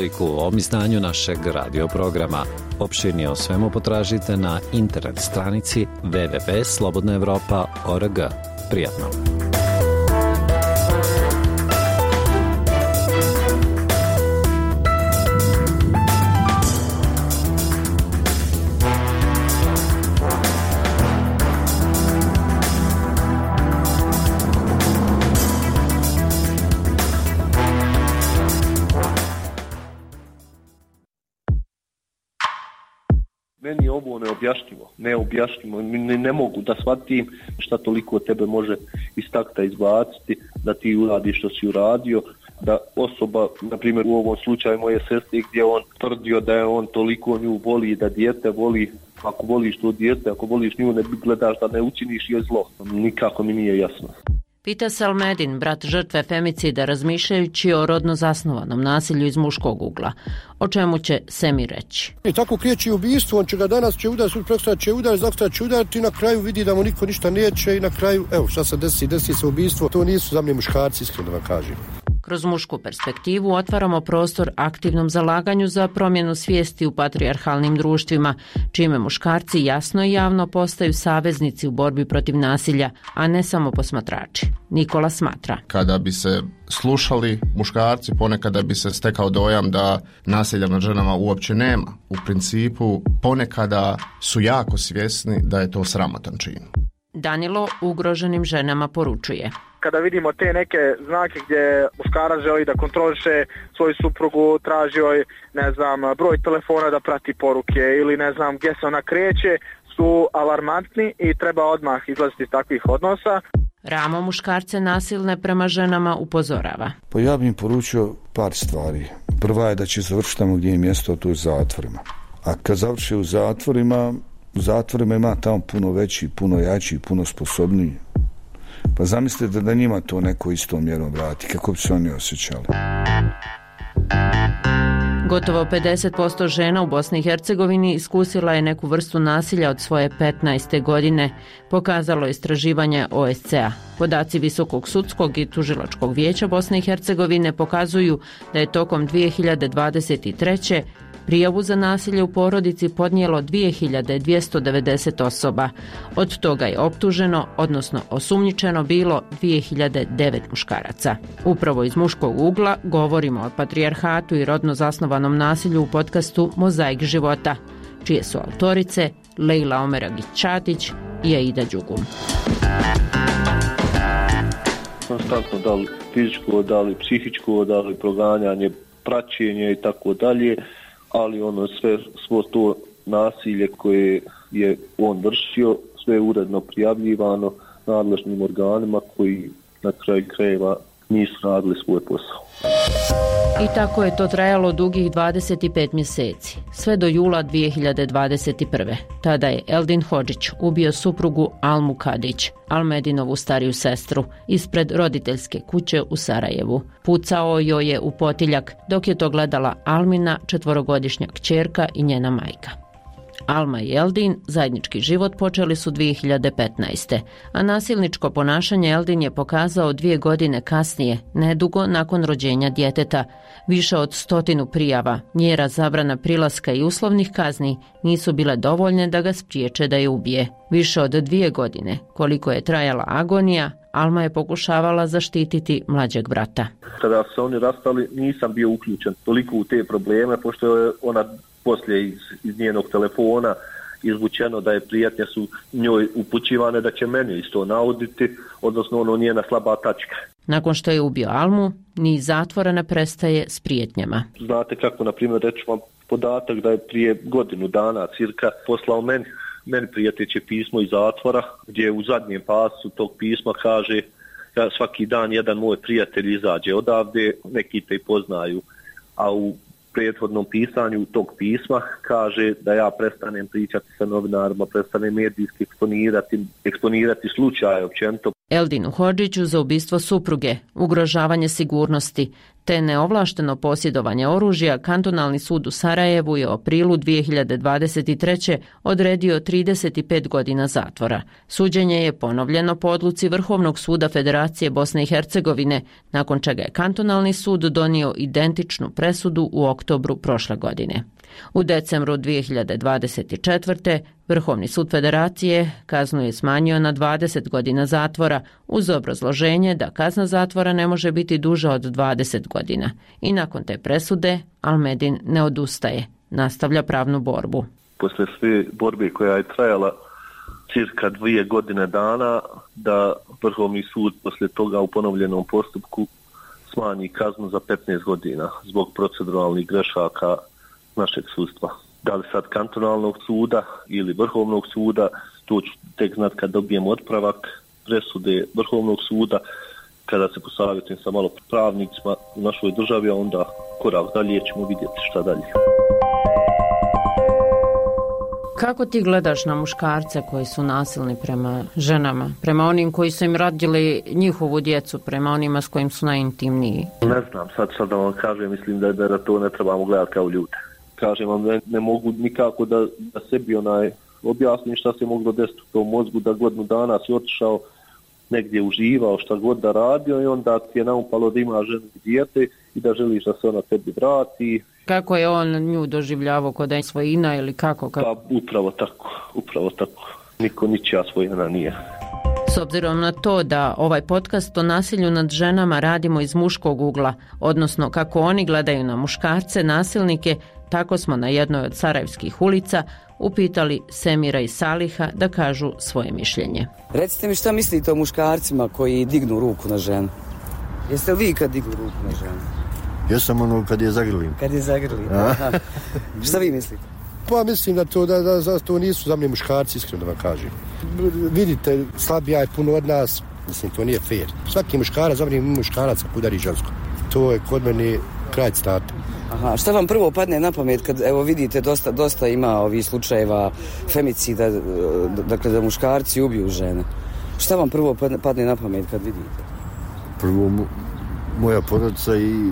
Toliko u ovom izdanju našeg radio programa. Opširnije o svemu potražite na internet stranici w w w tačka slobodna evropa tačka org. Prijatno! Meni je ovo neobjašnjivo, neobjašnjivo, ne, ne mogu da shvatim šta toliko tebe može iz takta izbaciti, da ti uradiš što si uradio, da osoba, na primjer u ovom slučaju moje sestre gdje on tvrdio da je on toliko nju voli, da dijete voli, ako voliš to dijete, ako voliš nju ne gledaš da ne učiniš joj zlo, nikako mi nije jasno. Pita se Almedin, brat žrtve femicida, razmišljajući o rodno zasnovanom nasilju iz muškog ugla. O čemu će Semi reći? I tako kriječi ubistvo, on će ga danas će udar, sutra prekstra će udar, zaktra će udariti i na kraju vidi da mu niko ništa neće i na kraju, evo šta se desi, desi se ubistvo, to nisu za mne muškarci, iskreno da vam kažem. Kroz mušku perspektivu otvaramo prostor aktivnom zalaganju za promjenu svijesti u patrijarhalnim društvima, čime muškarci jasno i javno postaju saveznici u borbi protiv nasilja, a ne samo posmatrači. Nikola smatra. Kada bi se slušali muškarci, ponekada bi se stekao dojam da nasilja nad ženama uopće nema. U principu ponekada su jako svjesni da je to sramotan čin. Danilo ugroženim ženama poručuje. Kada vidimo te neke znake gdje muškarac želi da kontroliše svoju suprugu, traži joj, ne znam, broj telefona da prati poruke ili ne znam gdje se ona kreće, su alarmantni i treba odmah izlaziti iz takvih odnosa. Ramo muškarce nasilne prema ženama upozorava. Pa ja bih im poručio par stvari. Prva je da će završiti tamo gdje je mjesto, to je u zatvorima. A kad završi u zatvorima, u zatvorima ima tamo puno veći, puno jači, puno sposobniji. Pa zamislite da njima to neko istom mjerom vrati, kako bi se oni osjećali. Gotovo pedeset posto žena u Bosni i Hercegovini iskusila je neku vrstu nasilja od svoje petnaeste godine, pokazalo je istraživanje O S C A. Podaci Visokog sudskog i tužilačkog vijeća Bosne i Hercegovine pokazuju da je tokom dvije hiljade dvadeset treće prijavu za nasilje u porodici podnijelo dvije hiljade dvjesto devedeset osoba. Od toga je optuženo, odnosno osumnjičeno bilo dvije hiljade devet muškaraca. Upravo iz muškog ugla govorimo o patrijarhatu i rodno zasnovanom nasilju u podcastu Mozaik života, čije su autorice Lejla Omeragić-Čatić i Aida Đugum. Konstantno da li fizičko, da li psihičko, da li proganjanje, praćenje i tako dalje, ali ono sve svo to nasilje koje je on vršio, sve je uredno prijavljivano nadležnim organima koji na kraju krajeva nisu radili svoj posao. I tako je to trajalo dugih dvadeset pet mjeseci, sve do jula dvije hiljade dvadeset prve. Tada je Eldin Hodžić ubio suprugu Almu Kadić, Almedinovu stariju sestru, ispred roditeljske kuće u Sarajevu. Pucao joj je u potiljak, dok je to gledala Almina, četvorogodišnja kćerka i njena majka. Alma i Eldin zajednički život počeli su dvije hiljade petnaeste. a nasilničko ponašanje Eldin je pokazao dvije godine kasnije, nedugo nakon rođenja djeteta. Više od stotinu prijava, mjera zabrana prilaska i uslovnih kazni nisu bile dovoljne da ga spriječe da je ubije. Više od dvije godine, koliko je trajala agonija, Alma je pokušavala zaštititi mlađeg brata. Kada se oni rastali, nisam bio uključen toliko u te probleme, pošto je ona poslije iz, iz njenog telefona izvučeno da je prijetnje su njoj upućivane da će mene isto nauditi, odnosno ono njena slaba tačka. Nakon što je ubio Almu, ni zatvora ne prestaje s prijetnjama. Znate kako, na primjer, reći vam podatak da je prije godinu dana cirka poslao meni, meni prijeteće pismo iz zatvora, gdje u zadnjem pasu tog pisma kaže da svaki dan jedan moj prijatelj izađe odavde, neki te i poznaju, a u prethodnom pisanju tog pisma kaže da ja prestanem pričati sa novinarima, prestanem medijski eksponirati, eksponirati slučaje općenito. Eldinu Hodžiću za ubistvo supruge, ugrožavanje sigurnosti te neovlašteno posjedovanje oružja, kantonalni sud u Sarajevu je u aprilu dvije hiljade dvadeset treće odredio trideset pet godina zatvora. Suđenje je ponovljeno po odluci Vrhovnog suda Federacije Bosne i Hercegovine, nakon čega je kantonalni sud donio identičnu presudu u oktobru prošle godine. U decembru dvije hiljade dvadeset četvrte. Vrhovni sud Federacije kaznu je smanjio na dvadeset godina zatvora uz obrazloženje da kazna zatvora ne može biti duža od dvadeset godina. I nakon te presude Almedin ne odustaje, nastavlja pravnu borbu. Posle sve borbe koja je trajala cirka dvije godine dana, da Vrhovni sud posle toga u ponovljenom postupku smanji kaznu za petnaest godina zbog proceduralnih grešaka našeg sudstva. Da li sad kantonalnog suda ili Vrhovnog suda, to ću tek znat kad dobijem otpravak presude Vrhovnog suda, kada se posavjetujem sa malo pravnicima u našoj državi, a onda korak dalje ćemo vidjeti šta dalje. Kako ti gledaš na muškarce koji su nasilni prema ženama, prema onim koji su im rodili njihovu djecu, prema onima s kojim su najintimniji? Ne znam, sad sad da vam kažem, mislim da, da to ne trebamo gledati kao ljude. Kažem vam, ne, ne mogu nikako da, da sebi onaj objasnim šta se moglo desiti u tom mozgu, da godinu dana si otišao negdje uživao, šta god da radio i onda ti je naumpalo da ima ženu i dijete i da želiš da se ona tebi vrati. Kako je on nju doživljavao, kod je svojina ili kako? kako? Pa upravo tako, upravo tako. Niko ničija svojina nije. S obzirom na to da ovaj podcast o nasilju nad ženama radimo iz muškog ugla, odnosno kako oni gledaju na muškarce, nasilnike, tako smo na jednoj od sarajevskih ulica upitali Semira i Saliha da kažu svoje mišljenje. Recite mi šta mislite o muškarcima koji dignu ruku na ženu? Jeste li vi kad dignu ruku na ženu? Ja sam ono kad je zagrlim. Kad je zagrlim, aha. Šta vi mislite? Pa mislim da to, da, da, da to nisu za mene muškarci, iskreno da vam kažem. Vidite, slabija je puno od nas, mislim to nije fair. Svaki muškarac, za mene muškarac udari žensko. To je kod mene kraj citata. Aha, šta vam prvo padne na pamet kad evo vidite dosta, dosta ima ovih slučajeva femicida, dakle da muškarci ubiju žene. Šta vam prvo padne na pamet kad vidite? Prvo moja porodica i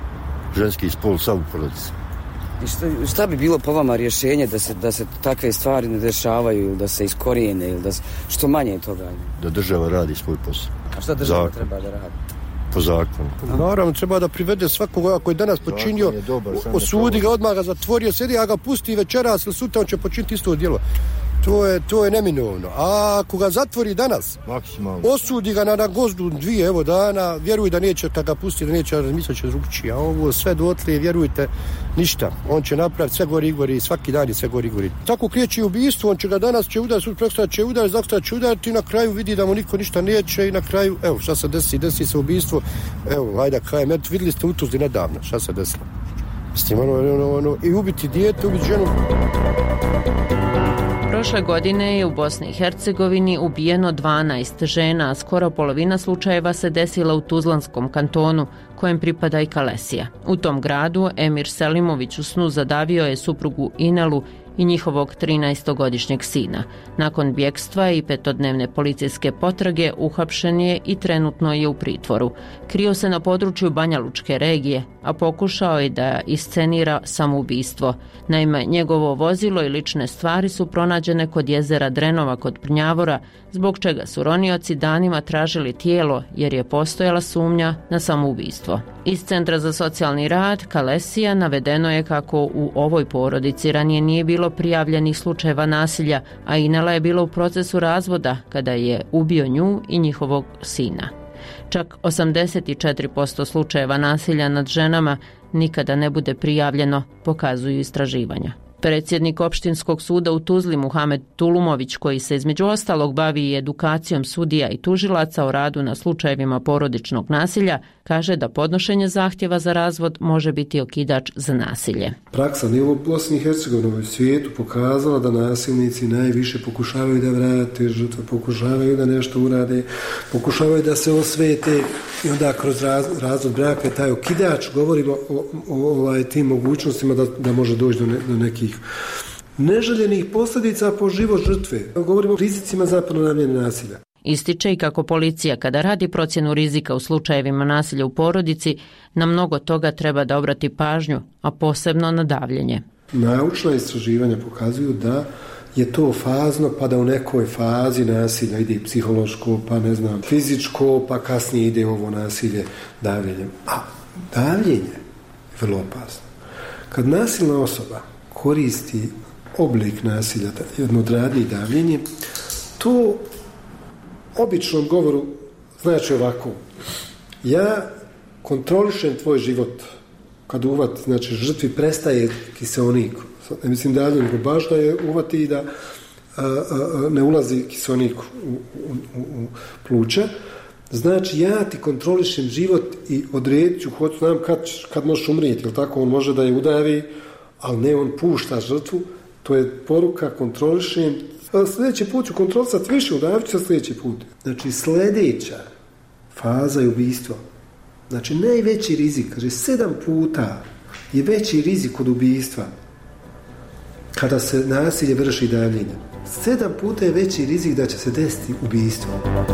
ženski spol sav u porodici. I šta, šta bi bilo po vama rješenje da se, da se takve stvari ne dešavaju ili da se iskorijene ili da se, što manje toga? Da država radi svoj posao. A šta država Zakon. treba da radi? Po zakonu. Naravno, treba da privede svakoga koji je danas počinio, osudi ga, odmah ga zatvorio, sjedi, a ga pusti večeras ili sutra, on će počiniti isto djelo. To je, to je neminovno. A ako ga zatvori danas, maksimalno, osudi ga na, na gozdu dvije evo dana, vjeruj da neće, kad ga pusti, da neće razmisliti drugčije. A ovo sve dotle, vjerujte, ništa. On će napraviti sve gori i gori, svaki dan je sve gori i gori. Tako kriječi ubistvo, on će ga danas će udariti, sutra prekosutra će udariti, zakosutra će udariti i na kraju vidi da mu niko ništa neće i na kraju, evo, šta se desi, desi se ubistvo. Evo, ajde, kajem, eto, vidjeli ste u Tuzli nedavno, šta se desilo. Mislim, ono, ono, ono, i ubiti dijete, ubiti ženu. Prošle godine je u Bosni i Hercegovini ubijeno dvanaest žena, a skoro polovina slučajeva se desila u Tuzlanskom kantonu, kojem pripada i Kalesija. U tom gradu Emir Selimović u snu zadavio je suprugu Inalu i njihovog trinaestogodišnjeg sina. Nakon bjekstva i petodnevne policijske potrage uhapšen je i trenutno je u pritvoru. Krio se na području Banja Lučke regije, a pokušao je da iscenira samoubistvo. Naime, njegovo vozilo i lične stvari su pronađene kod jezera Drenova kod Prnjavora, zbog čega su ronioci danima tražili tijelo jer je postojala sumnja na samoubistvo. Iz Centra za socijalni rad Kalesija navedeno je kako u ovoj porodici ranije nije bilo prijavljenih slučajeva nasilja, a Inela je bila u procesu razvoda kada je ubio nju i njihovog sina. Čak osamdeset četiri posto slučajeva nasilja nad ženama nikada ne bude prijavljeno, pokazuju istraživanja. Predsjednik opštinskog suda u Tuzli Muhamed Tulumović, koji se između ostalog bavi i edukacijom sudija i tužilaca o radu na slučajevima porodičnog nasilja, kaže da podnošenje zahtjeva za razvod može biti okidač za nasilje. Praksa nije u Bosni i Hercegovini u svijetu pokazala da nasilnici najviše pokušavaju da vrate žrtve, pokušavaju da nešto urade, pokušavaju da se osvete i onda kroz raz, razvod braka je taj okidač, govorimo o, o, o ovaj, tim mogućnostima da, da može doći do, ne, do nekih neželjenih posljedica po život žrtve. Govorimo o rizicima za ponavljanje nasilja. Ističe i kako policija kada radi procjenu rizika u slučajevima nasilja u porodici, na mnogo toga treba da obrati pažnju, a posebno na davljenje. Naučna istraživanja pokazuju da je to fazno, pa da u nekoj fazi nasilja ide psihološko, pa ne znam, fizičko, pa kasnije ide ovo nasilje davljenjem. A davljenje je vrlo opasno. Kad nasilna osoba koristi oblik nasilja, jedno od radnji davljenje, to običnom govoru znači ovako: ja kontrolišem tvoj život. Kad uvati, znači žrtvi prestaje kiseonik. Ne mislim dalje, nego baš da je uvati i da a, a, ne ulazi kiseonik u, u, u, u pluća. Znači ja ti kontrolišem život i odredit ću, hoću znam kad, kad možeš umrijeti, ili tako, on može da je udavi, ali ne, on pušta žrtvu. To je poruka, kontrolišem. Sljedeći put ću kontrolisati više, udavit ću se sljedeći put. Znači sljedeća faza je ubistvo. Znači najveći rizik, kaže sedam puta je veći rizik od ubistva kada se nasilje vrši davljenjem. Sedam puta je veći rizik da će se desiti ubistvo.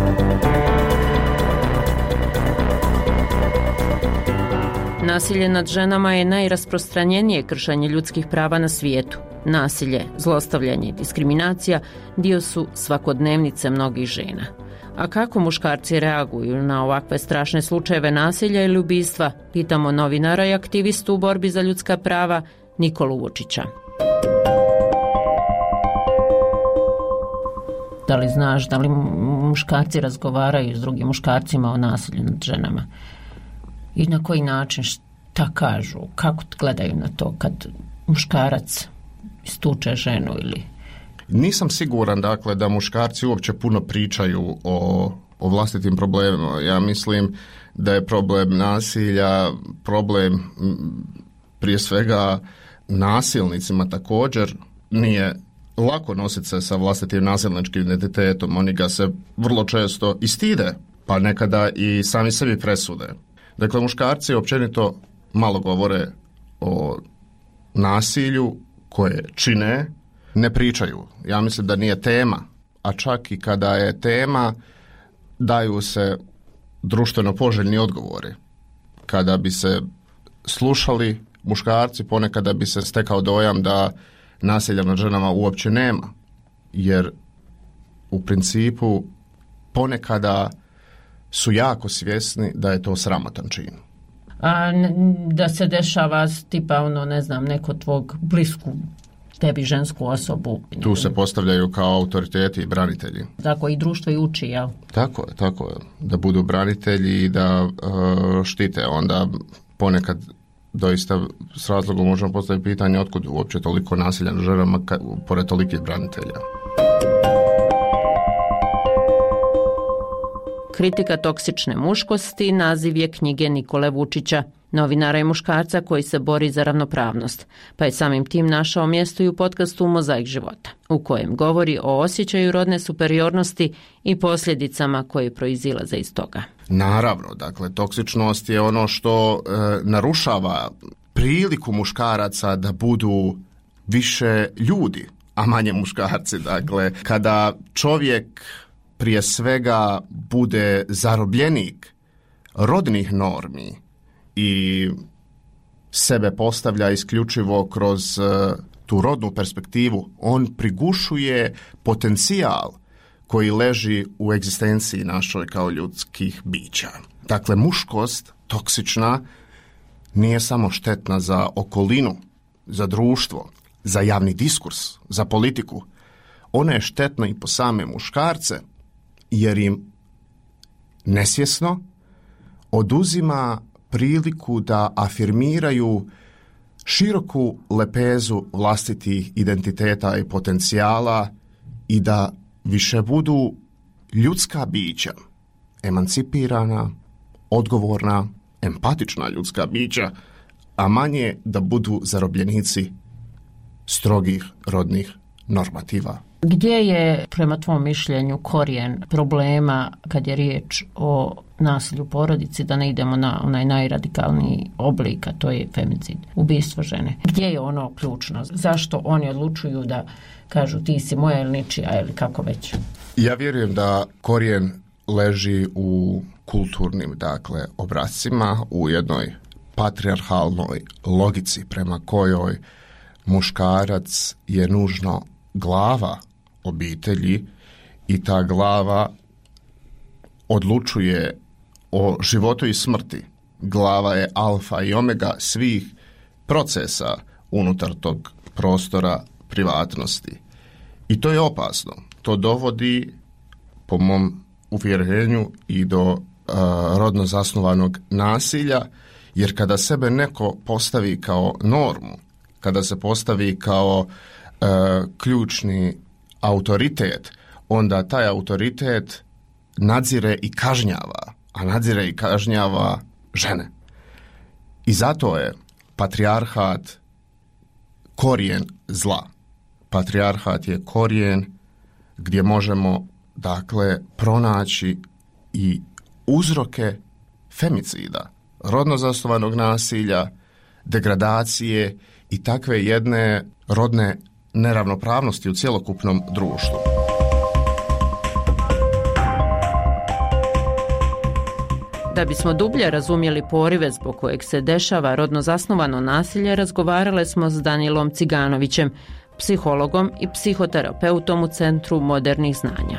Nasilje nad ženama je najrasprostranjenije kršenje ljudskih prava na svijetu. Nasilje, zlostavljanje i diskriminacija dio su svakodnevnice mnogih žena. A kako muškarci reaguju na ovakve strašne slučajeve nasilja ili ubistva, pitamo novinara i aktivistu u borbi za ljudska prava Nikolu Vučića. Da li znaš da li muškarci razgovaraju s drugim muškarcima o nasilju nad ženama? I na koji način, šta kažu, kako gledaju na to kad muškarac istuče ženu ili... Nisam siguran, dakle, da muškarci uopće puno pričaju o, o vlastitim problemima. Ja mislim da je problem nasilja, problem prije svega nasilnicima također. Nije lako nositi se sa vlastitim nasilničkim identitetom. Oni ga se vrlo često i stide, pa nekada i sami sebi presude. Dakle, muškarci općenito malo govore o nasilju koje čine, ne pričaju. Ja mislim da nije tema, a čak i kada je tema, daju se društveno poželjni odgovori. Kada bi se slušali muškarci, ponekada bi se stekao dojam da nasilja nad ženama uopće nema, jer u principu ponekada su jako svjesni da je to sramotan čin. A da se dešava tipa ono, ne znam, neko tvog blisku tebi žensku osobu. Tu se postavljaju kao autoriteti i branitelji. Tako i društvo i uči, jel? Tako je, tako je. Da budu branitelji i da uh, štite. Onda ponekad doista s razlogom možemo postaviti pitanje otkud uopće toliko nasilja na ženama ka, pored tolikih branitelja. Kritika toksične muškosti naziv je knjige Nikole Vučića, novinara i muškarca koji se bori za ravnopravnost, pa je samim tim našao mjesto i u podcastu Mozaik života, u kojem govori o osjećaju rodne superiornosti i posljedicama koje proizilaze iz toga. Naravno, dakle, toksičnost je ono što e, narušava priliku muškaraca da budu više ljudi, a manje muškarci. Dakle, kada čovjek prije svega bude zarobljenik rodnih normi i sebe postavlja isključivo kroz uh, tu rodnu perspektivu, on prigušuje potencijal koji leži u egzistenciji našoj kao ljudskih bića. Dakle, muškost toksična nije samo štetna za okolinu, za društvo, za javni diskurs, za politiku. Ona je štetna i po same muškarce, jer im nesvjesno oduzima priliku da afirmiraju široku lepezu vlastitih identiteta i potencijala i da više budu ljudska bića, emancipirana, odgovorna, empatična ljudska bića, a manje da budu zarobljenici strogih rodnih normativa. Gdje je, prema tvom mišljenju, korijen problema kad je riječ o nasilju u porodici, da ne idemo na onaj najradikalniji oblik, a to je femicid, ubistvo žene? Gdje je ono ključno? Zašto oni odlučuju da kažu ti si moja ili ničija ili kako već? Ja vjerujem da korijen leži u kulturnim, dakle, obrascima, u jednoj patrijarhalnoj logici prema kojoj muškarac je nužno glava obitelji i ta glava odlučuje o životu i smrti. Glava je alfa i omega svih procesa unutar tog prostora privatnosti. I to je opasno. To dovodi, po mom uvjerenju, i do uh, rodno zasnovanog nasilja, jer kada sebe neko postavi kao normu, kada se postavi kao uh, ključni autoritet, onda taj autoritet nadzire i kažnjava, a nadzire i kažnjava žene. I zato je patrijarhat korijen zla. Patrijarhat je korijen gdje možemo, dakle, pronaći i uzroke femicida, rodno zasnovanog nasilja, degradacije i takve jedne rodne neravnopravnosti u cjelokupnom društvu. Da bismo dublje razumjeli porive zbog kojeg se dešava rodno zasnovano nasilje, razgovarale smo s Danilom Ciganovićem, psihologom i psihoterapeutom u Centru modernih znanja.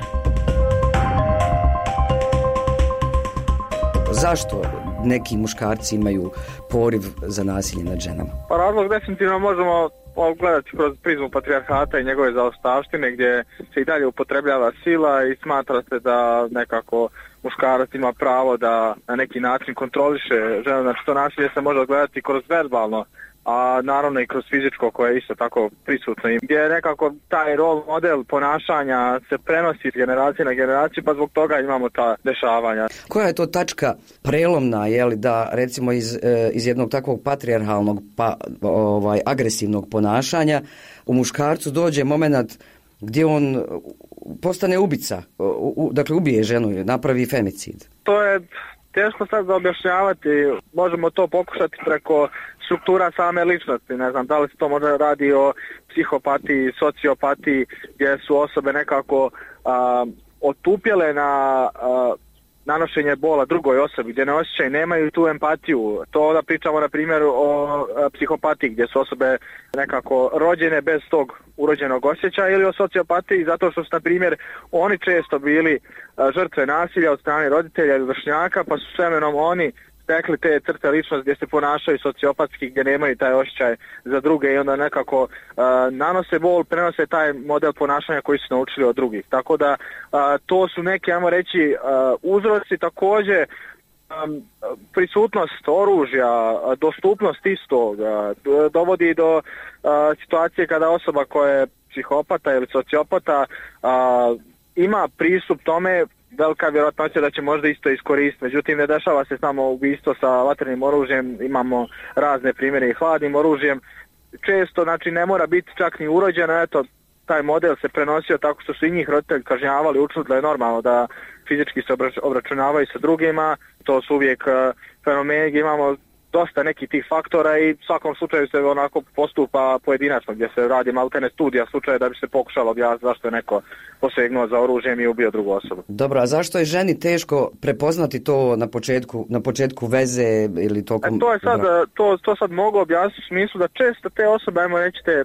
Zašto neki muškarci imaju poriv za nasilje nad ženama? Pa razlog definitivno možemo gledati kroz prizmu patrijarhata i njegove zaostavštine, gdje se i dalje upotrebljava sila i smatra se da nekako muškarac ima pravo da na neki način kontroliše ženu. Znači to nasilje se može gledati kroz verbalno, a naravno i kroz fizičko koje je isto tako prisutno. I gdje nekako taj rol model ponašanja se prenosi iz generacije na generaciju, pa zbog toga imamo ta dešavanja. Koja je to tačka prelomna, je li, da recimo iz, iz jednog takvog patrijarhalnog pa ovaj agresivnog ponašanja u muškarcu dođe moment gdje on postane ubica, u, dakle ubije ženu, napravi femicid? To je teško sad za objašnjavati, možemo to pokušati preko struktura same ličnosti, ne znam, da li se to možda radi o psihopatiji, sociopatiji, gdje su osobe nekako a, otupjele na a, nanošenje bola drugoj osobi, gdje ne osjećaju, nemaju tu empatiju. To da pričamo na primjer o a, psihopatiji, gdje su osobe nekako rođene bez tog urođenog osjećaja, ili o sociopatiji zato što su, na primjer, oni često bili a, žrtve nasilja od strane roditelja ili vršnjaka, pa su s vremenom oni stekli te crte ličnosti gdje se ponašaju sociopatski, gdje nemaju taj osjećaj za druge i onda nekako uh, nanose bol, prenose taj model ponašanja koji su naučili od drugih. Tako da uh, to su neki, ajmo reći, uh, uzroci. Također um, prisutnost oružja, dostupnost istog uh, dovodi do uh, situacije kada osoba koja je psihopata ili sociopata uh, ima pristup tome, velika vjerojatnoća da će možda isto iskoristiti. Međutim, ne dešava se samo ubistvo sa vatrenim oružjem, imamo razne primjere i hladnim oružjem. Često, znači, ne mora biti čak ni urođeno, eto, taj model se prenosio tako što su i njih roditelji kažnjavali, učili da je normalno da fizički se obračunavaju sa drugima. To su uvijek uh, fenomeni gdje imamo dosta nekih tih faktora i u svakom slučaju se onako postupa pojedinačno, gdje se radi maltene studija slučaja da bi se pokušalo objasniti zašto je neko posegnuo za oružjem i ubio drugu osobu. Dobro, a zašto je ženi teško prepoznati to na početku, na početku veze ili tokom... E, to je sad, to, to sad mogu objasniti u smislu da često te osobe, ajmo reći te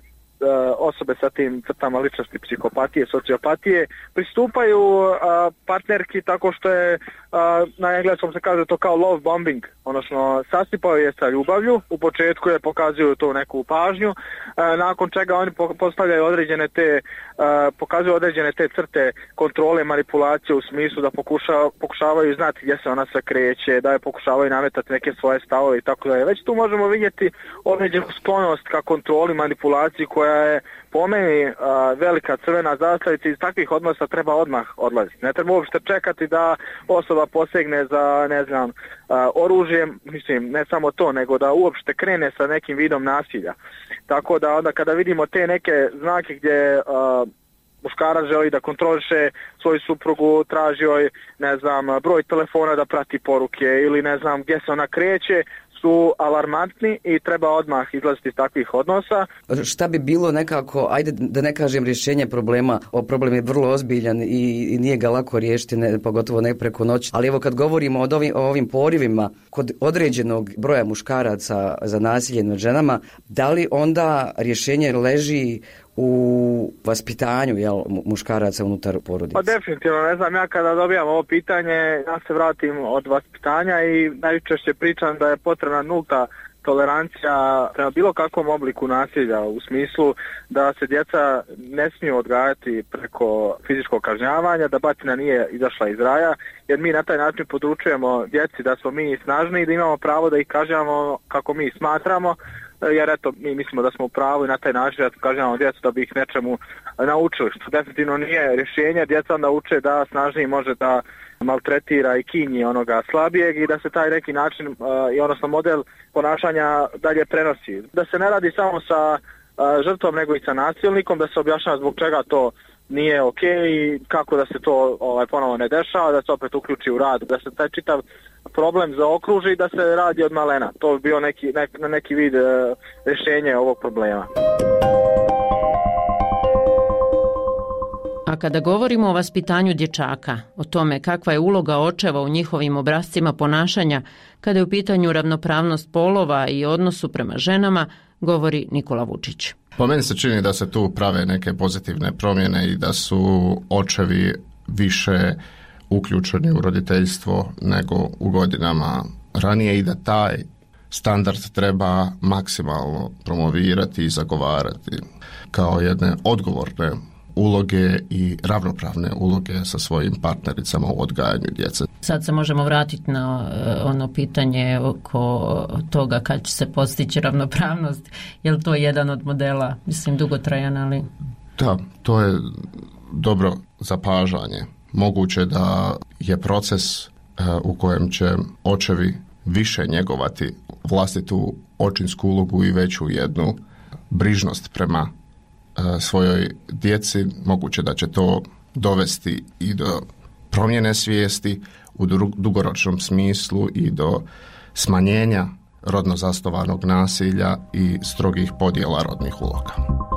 osobe sa tim crtama ličnosti psihopatije, sociopatije, pristupaju uh, partnerki tako što je, uh, na engleskom se kaže to kao love bombing, odnosno sasipaju je sa ljubavlju, u početku je pokazuju tu neku pažnju, uh, nakon čega oni postavljaju određene te, uh, pokazuju određene te crte kontrole, manipulacije u smislu da pokuša, pokušavaju znati gdje se ona se kreće, da je pokušavaju nametati neke svoje stavove i tako da je. Već tu možemo vidjeti određenu sklonost ka kontroli, manipulaciji koja koja je po meni uh, velika crvena zastavica. Iz takvih odnosa treba odmah odlaziti. Ne treba uopšte čekati da osoba posegne za, ne znam, uh, oružjem, mislim, ne samo to, nego da uopšte krene sa nekim vidom nasilja. Tako da onda kada vidimo te neke znake gdje uh, muškarac želi da kontroliše svoju suprugu, traži joj, ne znam, broj telefona da prati poruke ili ne znam gdje se ona kreće, su alarmantni i treba odmah izlaziti iz takvih odnosa. Šta bi bilo nekako, ajde da ne kažem rješenje problema, o problem je vrlo ozbiljan i, i nije ga lako riješiti, ne, pogotovo ne preko noći, ali evo kad govorimo o ovim, o ovim porivima kod određenog broja muškaraca za nasilje nad ženama, da li onda rješenje leži u vaspitanju, jel, muškaraca unutar porodice? Pa definitivno, ne znam, ja kada dobijam ovo pitanje, ja se vratim od vaspitanja i najčešće pričam da je potrebna nulta tolerancija prema bilo kakvom obliku nasilja, u smislu da se djeca ne smiju odgajati preko fizičkog kažnjavanja, da batina nije izašla iz raja, jer mi na taj način podučujemo djeci da smo mi snažni i da imamo pravo da ih kažnjavamo kako mi smatramo, jer eto, mi mislimo da smo u pravu i na taj način da kažnjavamo djecu da bi ih nečemu naučili, što definitivno nije rješenje. Djeca onda uče da snažniji može da maltretira i kinji onoga slabijeg i da se taj neki način, uh, i odnosno model ponašanja dalje prenosi. Da se ne radi samo sa uh, žrtvom nego i sa nasilnikom, da se objašnjava zbog čega to nije ok i kako da se to ovaj, ponovo ne dešava, da se opet uključi u rad, da se taj čitav problem zaokruži i da se radi od malena. To bi bio neki, nek, neki vid uh, rješenja ovog problema. A kada govorimo o vaspitanju dječaka, o tome kakva je uloga očeva u njihovim obrascima ponašanja, kada je u pitanju ravnopravnost polova i odnosu prema ženama, govori Nikola Vučić. Po meni se čini da se tu prave neke pozitivne promjene i da su očevi više uključeni u roditeljstvo nego u godinama ranije i da taj standard treba maksimalno promovirati i zagovarati kao jedne odgovorne uloge i ravnopravne uloge sa svojim partnericama u odgajanju djece. Sad se možemo vratiti na ono pitanje oko toga kad će se postići ravnopravnost. Je li to jedan od modela, mislim, dugotrajan, ali... Da, to je dobro zapažanje. Moguće da je proces u kojem će očevi više njegovati vlastitu očinsku ulogu i veću jednu brižnost prema svojoj djeci, moguće da će to dovesti i do promjene svijesti u dugoročnom smislu i do smanjenja rodno zasnovanog nasilja i strogih podjela rodnih uloga.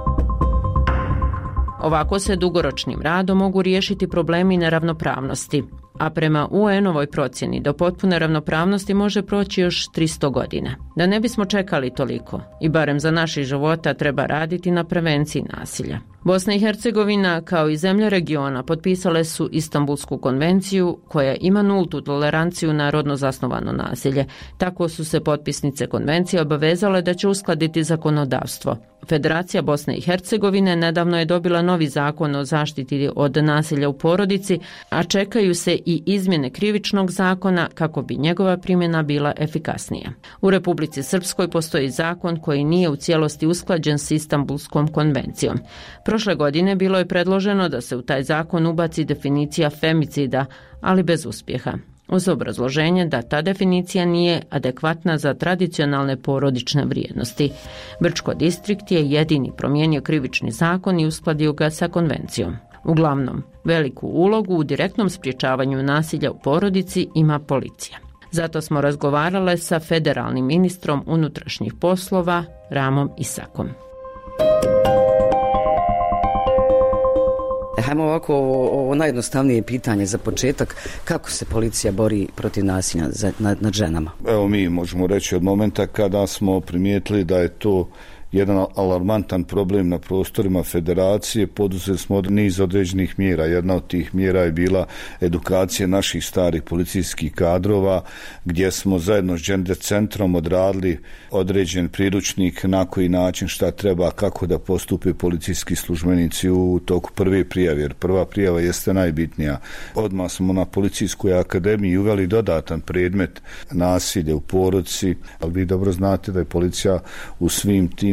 Ovako se dugoročnim radom mogu riješiti problemi neravnopravnosti, a prema U N-ovoj procjeni do potpune ravnopravnosti može proći još tristo godina. Da ne bismo čekali toliko i barem za naših života treba raditi na prevenciji nasilja. Bosna i Hercegovina kao i zemlje regiona potpisale su Istanbulsku konvenciju koja ima nultu toleranciju na rodno zasnovano nasilje. Tako su se potpisnice konvencije obavezale da će uskladiti zakonodavstvo. Federacija Bosne i Hercegovine nedavno je dobila novi zakon o zaštiti od nasilja u porodici, a čekaju se i izmjene krivičnog zakona kako bi njegova primjena bila efikasnija. U Republici Srpskoj postoji zakon koji nije u cijelosti usklađen s Istanbulskom konvencijom. Prošle godine bilo je predloženo da se u taj zakon ubaci definicija femicida, ali bez uspjeha, uz obrazloženje da ta definicija nije adekvatna za tradicionalne porodične vrijednosti. Brčko distrikt je jedini promijenio krivični zakon i uskladio ga sa konvencijom. Uglavnom, veliku ulogu u direktnom sprječavanju nasilja u porodici ima policija. Zato smo razgovarale sa federalnim ministrom unutrašnjih poslova Ramom Isakom. Hajmo ovako, ovo najjednostavnije pitanje za početak. Kako se policija bori protiv nasilja nad, nad ženama? Evo, mi možemo reći od momenta kada smo primijetili da je to jedan alarmantan problem na prostorima federacije, poduzeli smo niz određenih mjera. Jedna od tih mjera je bila edukacija naših starih policijskih kadrova, gdje smo zajedno s Gender centrom odradili određen priručnik na koji način šta treba, kako da postupe policijski službenici u toku prve prijave, jer prva prijava jeste najbitnija. Odmah smo na policijskoj akademiji uveli dodatan predmet nasilje u porodici, ali vi dobro znate da je policija u svim tim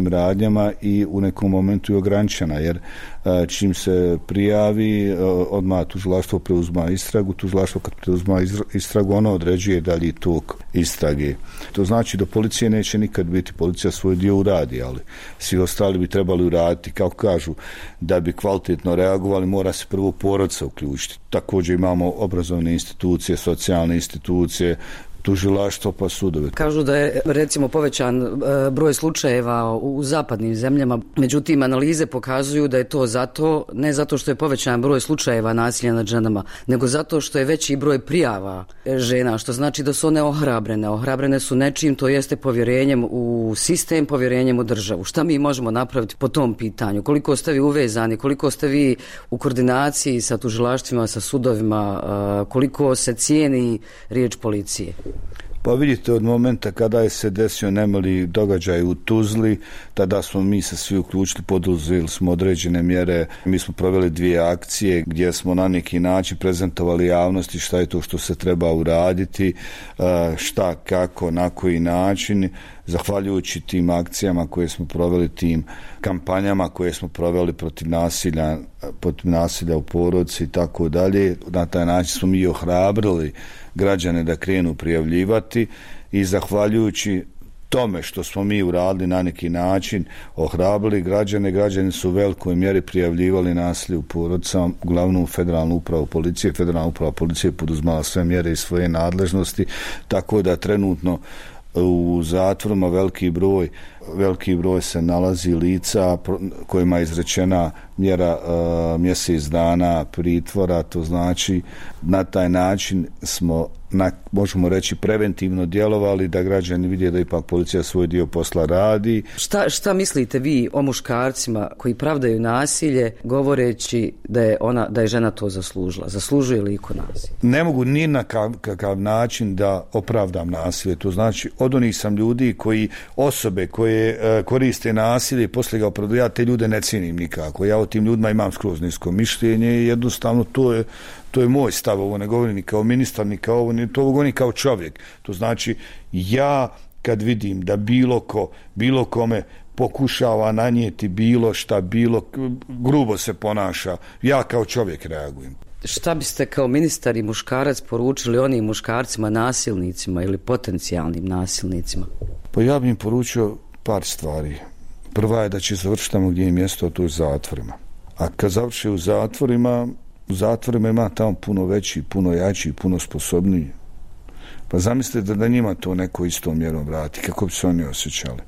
radnjama i u nekom momentu je ograničena, jer čim se prijavi, odmah tužilaštvo preuzma istragu, tužilaštvo kad preuzma istragu, ono određuje dalji tok istrage. To znači da policije neće nikad biti, policija svoj dio uradi, ali svi ostali bi trebali uraditi, kao kažu, da bi kvalitetno reagovali, mora se prvo porodica uključiti. Također imamo obrazovne institucije, socijalne institucije, tužilaštvo pa sudovi. Kažu da je recimo povećan broj slučajeva u zapadnim zemljama, međutim analize pokazuju da je to zato, ne zato što je povećan broj slučajeva nasilja nad ženama, nego zato što je veći broj prijava žena, što znači da su one ohrabrene. Ohrabrene su nečim, to jeste povjerenjem u sistem, povjerenjem u državu. Šta mi možemo napraviti po tom pitanju? Koliko ste vi uvezani, koliko ste vi u koordinaciji sa tužilaštvima, sa sudovima, koliko se cijeni riječ policije? Pa vidite, od momenta kada je se desio nemali događaj u Tuzli, tada smo mi se svi uključili, poduzeli smo određene mjere. Mi smo proveli dvije akcije gdje smo na neki način prezentovali javnosti šta je to što se treba uraditi, šta, kako, na koji način. Zahvaljujući tim akcijama koje smo proveli, tim kampanjama koje smo proveli protiv nasilja, protiv nasilja u porodici i tako dalje, na taj način smo mi ohrabrili građane da krenu prijavljivati i zahvaljujući tome što smo mi uradili na neki način, ohrabrili građane, građani su u velikoj mjeri prijavljivali nasilje u porodicama, uglavnom federalnu upravu policije. Federalna uprava policije poduzmala sve mjere iz svoje nadležnosti, tako da trenutno u zatvorima veliki broj veliki broj se nalazi lica kojima je izrečena mjera uh, mjesec dana pritvora. To znači na taj način smo, na, možemo reći, preventivno djelovali da građani vide da ipak policija svoj dio posla radi. Šta, šta mislite vi o muškarcima koji pravdaju nasilje govoreći da je ona, da je žena to zaslužila? Zaslužuje li iko nasilje? Ne mogu ni na kakav način da opravdam nasilje. To znači od onih sam ljudi koji, osobe koje uh, koriste nasilje i poslije ga opravdaju, ja te ljude ne cijenim nikako. Ja o tim ljudima imam skroz nisko mišljenje i jednostavno to je To je moj stav, ovo ne govorim ni kao ministar, ni kao ovo, to ovo govorim kao čovjek. To znači, ja kad vidim da bilo ko, bilo kome pokušava nanijeti bilo šta, bilo grubo se ponaša, ja kao čovjek reagujem. Šta biste kao ministar i muškarac poručili onim muškarcima nasilnicima ili potencijalnim nasilnicima? Pa ja bih im poručio par stvari. Prva je da će završiti tamo gdje je mjesto, a to je zatvorima. A kad završi u zatvorima, u zatvorima ima tamo puno veći, puno jači, puno sposobniji. Pa zamislite da njima to neko istom mjerom vrati, kako bi se oni osjećali.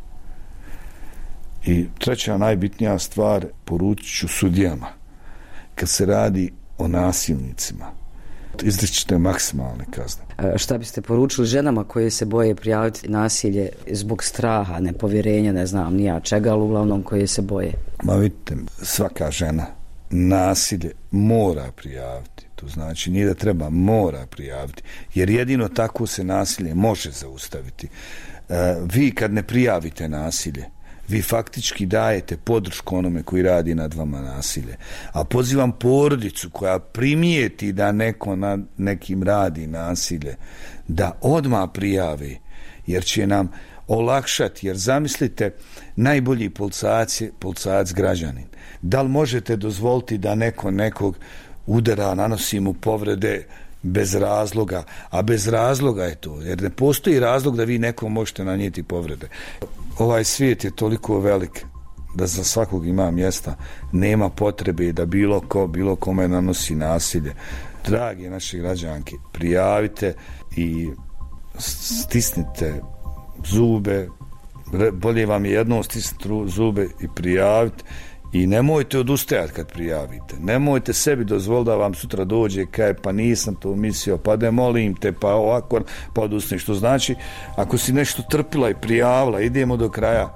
I treća najbitnija stvar, poručit ću sudijama. Kad se radi o nasilnicima, izričite maksimalne kazne. A šta biste poručili ženama koje se boje prijaviti nasilje zbog straha, nepovjerenja, ne znam nija čega, ali uglavnom koje se boje? Ma vidite, svaka žena nasilje mora prijaviti. To znači nije da treba, mora prijaviti. Jer jedino tako se nasilje može zaustaviti. E, vi kad ne prijavite nasilje, vi faktički dajete podršku onome koji radi nad vama nasilje. A pozivam porodicu koja primijeti da neko nad nekim radi nasilje, da odmah prijavi, jer će nam olakšati. Jer zamislite, najbolji policajac je policajac građanin. Da li možete dozvoliti da neko nekog udara, nanosi mu povrede bez razloga, a bez razloga je to, jer ne postoji razlog da vi nekom možete nanijeti povrede. Ovaj svijet je toliko velik da za svakog ima mjesta, nema potrebe da bilo ko, bilo kome nanosi nasilje. Dragi naši građanki, prijavite i stisnite zube, bolje vam je jednom stisniti zube i prijaviti. I nemojte odustajati kad prijavite. Nemojte sebi dozvoliti da vam sutra dođe kaj pa nisam to mislio, pa da molim te, pa ovako, pa odustane. Što znači, ako si nešto trpila i prijavila, idemo do kraja.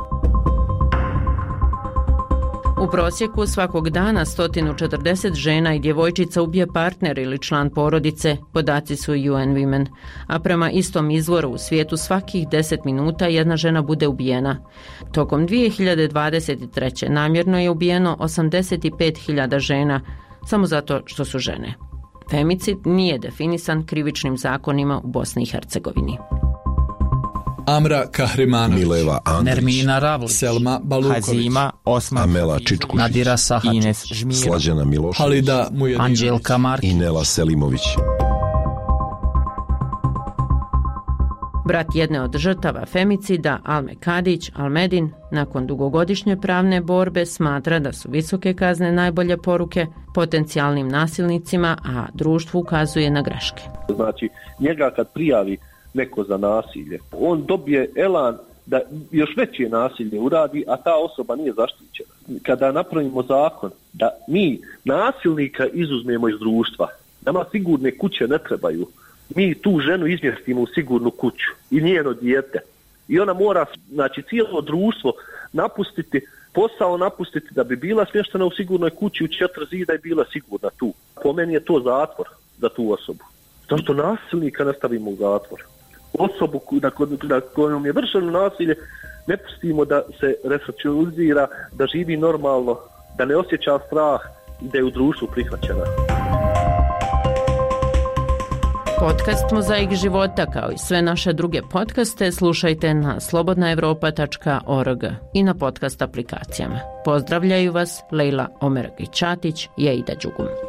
U prosjeku svakog dana sto četrdeset žena i djevojčica ubije partner ili član porodice, podaci su U N Women. A prema istom izvoru u svijetu svakih deset minuta jedna žena bude ubijena. Tokom dvije hiljade dvadeset treće namjerno je ubijeno osamdeset pet hiljada žena, samo zato što su žene. Femicid nije definisan krivičnim zakonima u Bosni i Hercegovini. Amra Kahrimanović, Mileva Andrić, Nermina Ravlić, Selma Baluković, Hazima Osman, Amela Čičkušić, Nadira Sahačić, Ines Žmira, Slađana Milošević, Halida Mujedinović, Anđelka Markić i Nela Selimović. Brat jedne od žrtava femicida, Alme Kadić, Almedin, nakon dugogodišnje pravne borbe smatra da su visoke kazne najbolje poruke potencijalnim nasilnicima, a društvu ukazuje na greške. Znači, njega kad prijavi neko za nasilje, on dobije elan da još veće nasilje uradi, a ta osoba nije zaštićena. Kada napravimo zakon da mi nasilnika izuzmemo iz društva, nama sigurne kuće ne trebaju, mi tu ženu izmjestimo u sigurnu kuću i njeno dijete. I ona mora, znači, cijelo društvo napustiti, posao napustiti da bi bila smještena u sigurnoj kući u četiri zida i bila sigurna tu. Po meni je to zatvor za tu osobu. Zašto nasilnika ne stavimo u zatvor? Osobu na, na kojom je vršeno nasilje ne pustimo da se resocijalizira, da živi normalno, da ne osjeća strah i da je u društvu prihvaćena. Podcast Mozaik života kao i sve naše druge podcaste slušajte na slobodna evropa tačka org i na podcast aplikacijama. Pozdravljaju vas Lejla Omergić-Čatić i Aida Đugum.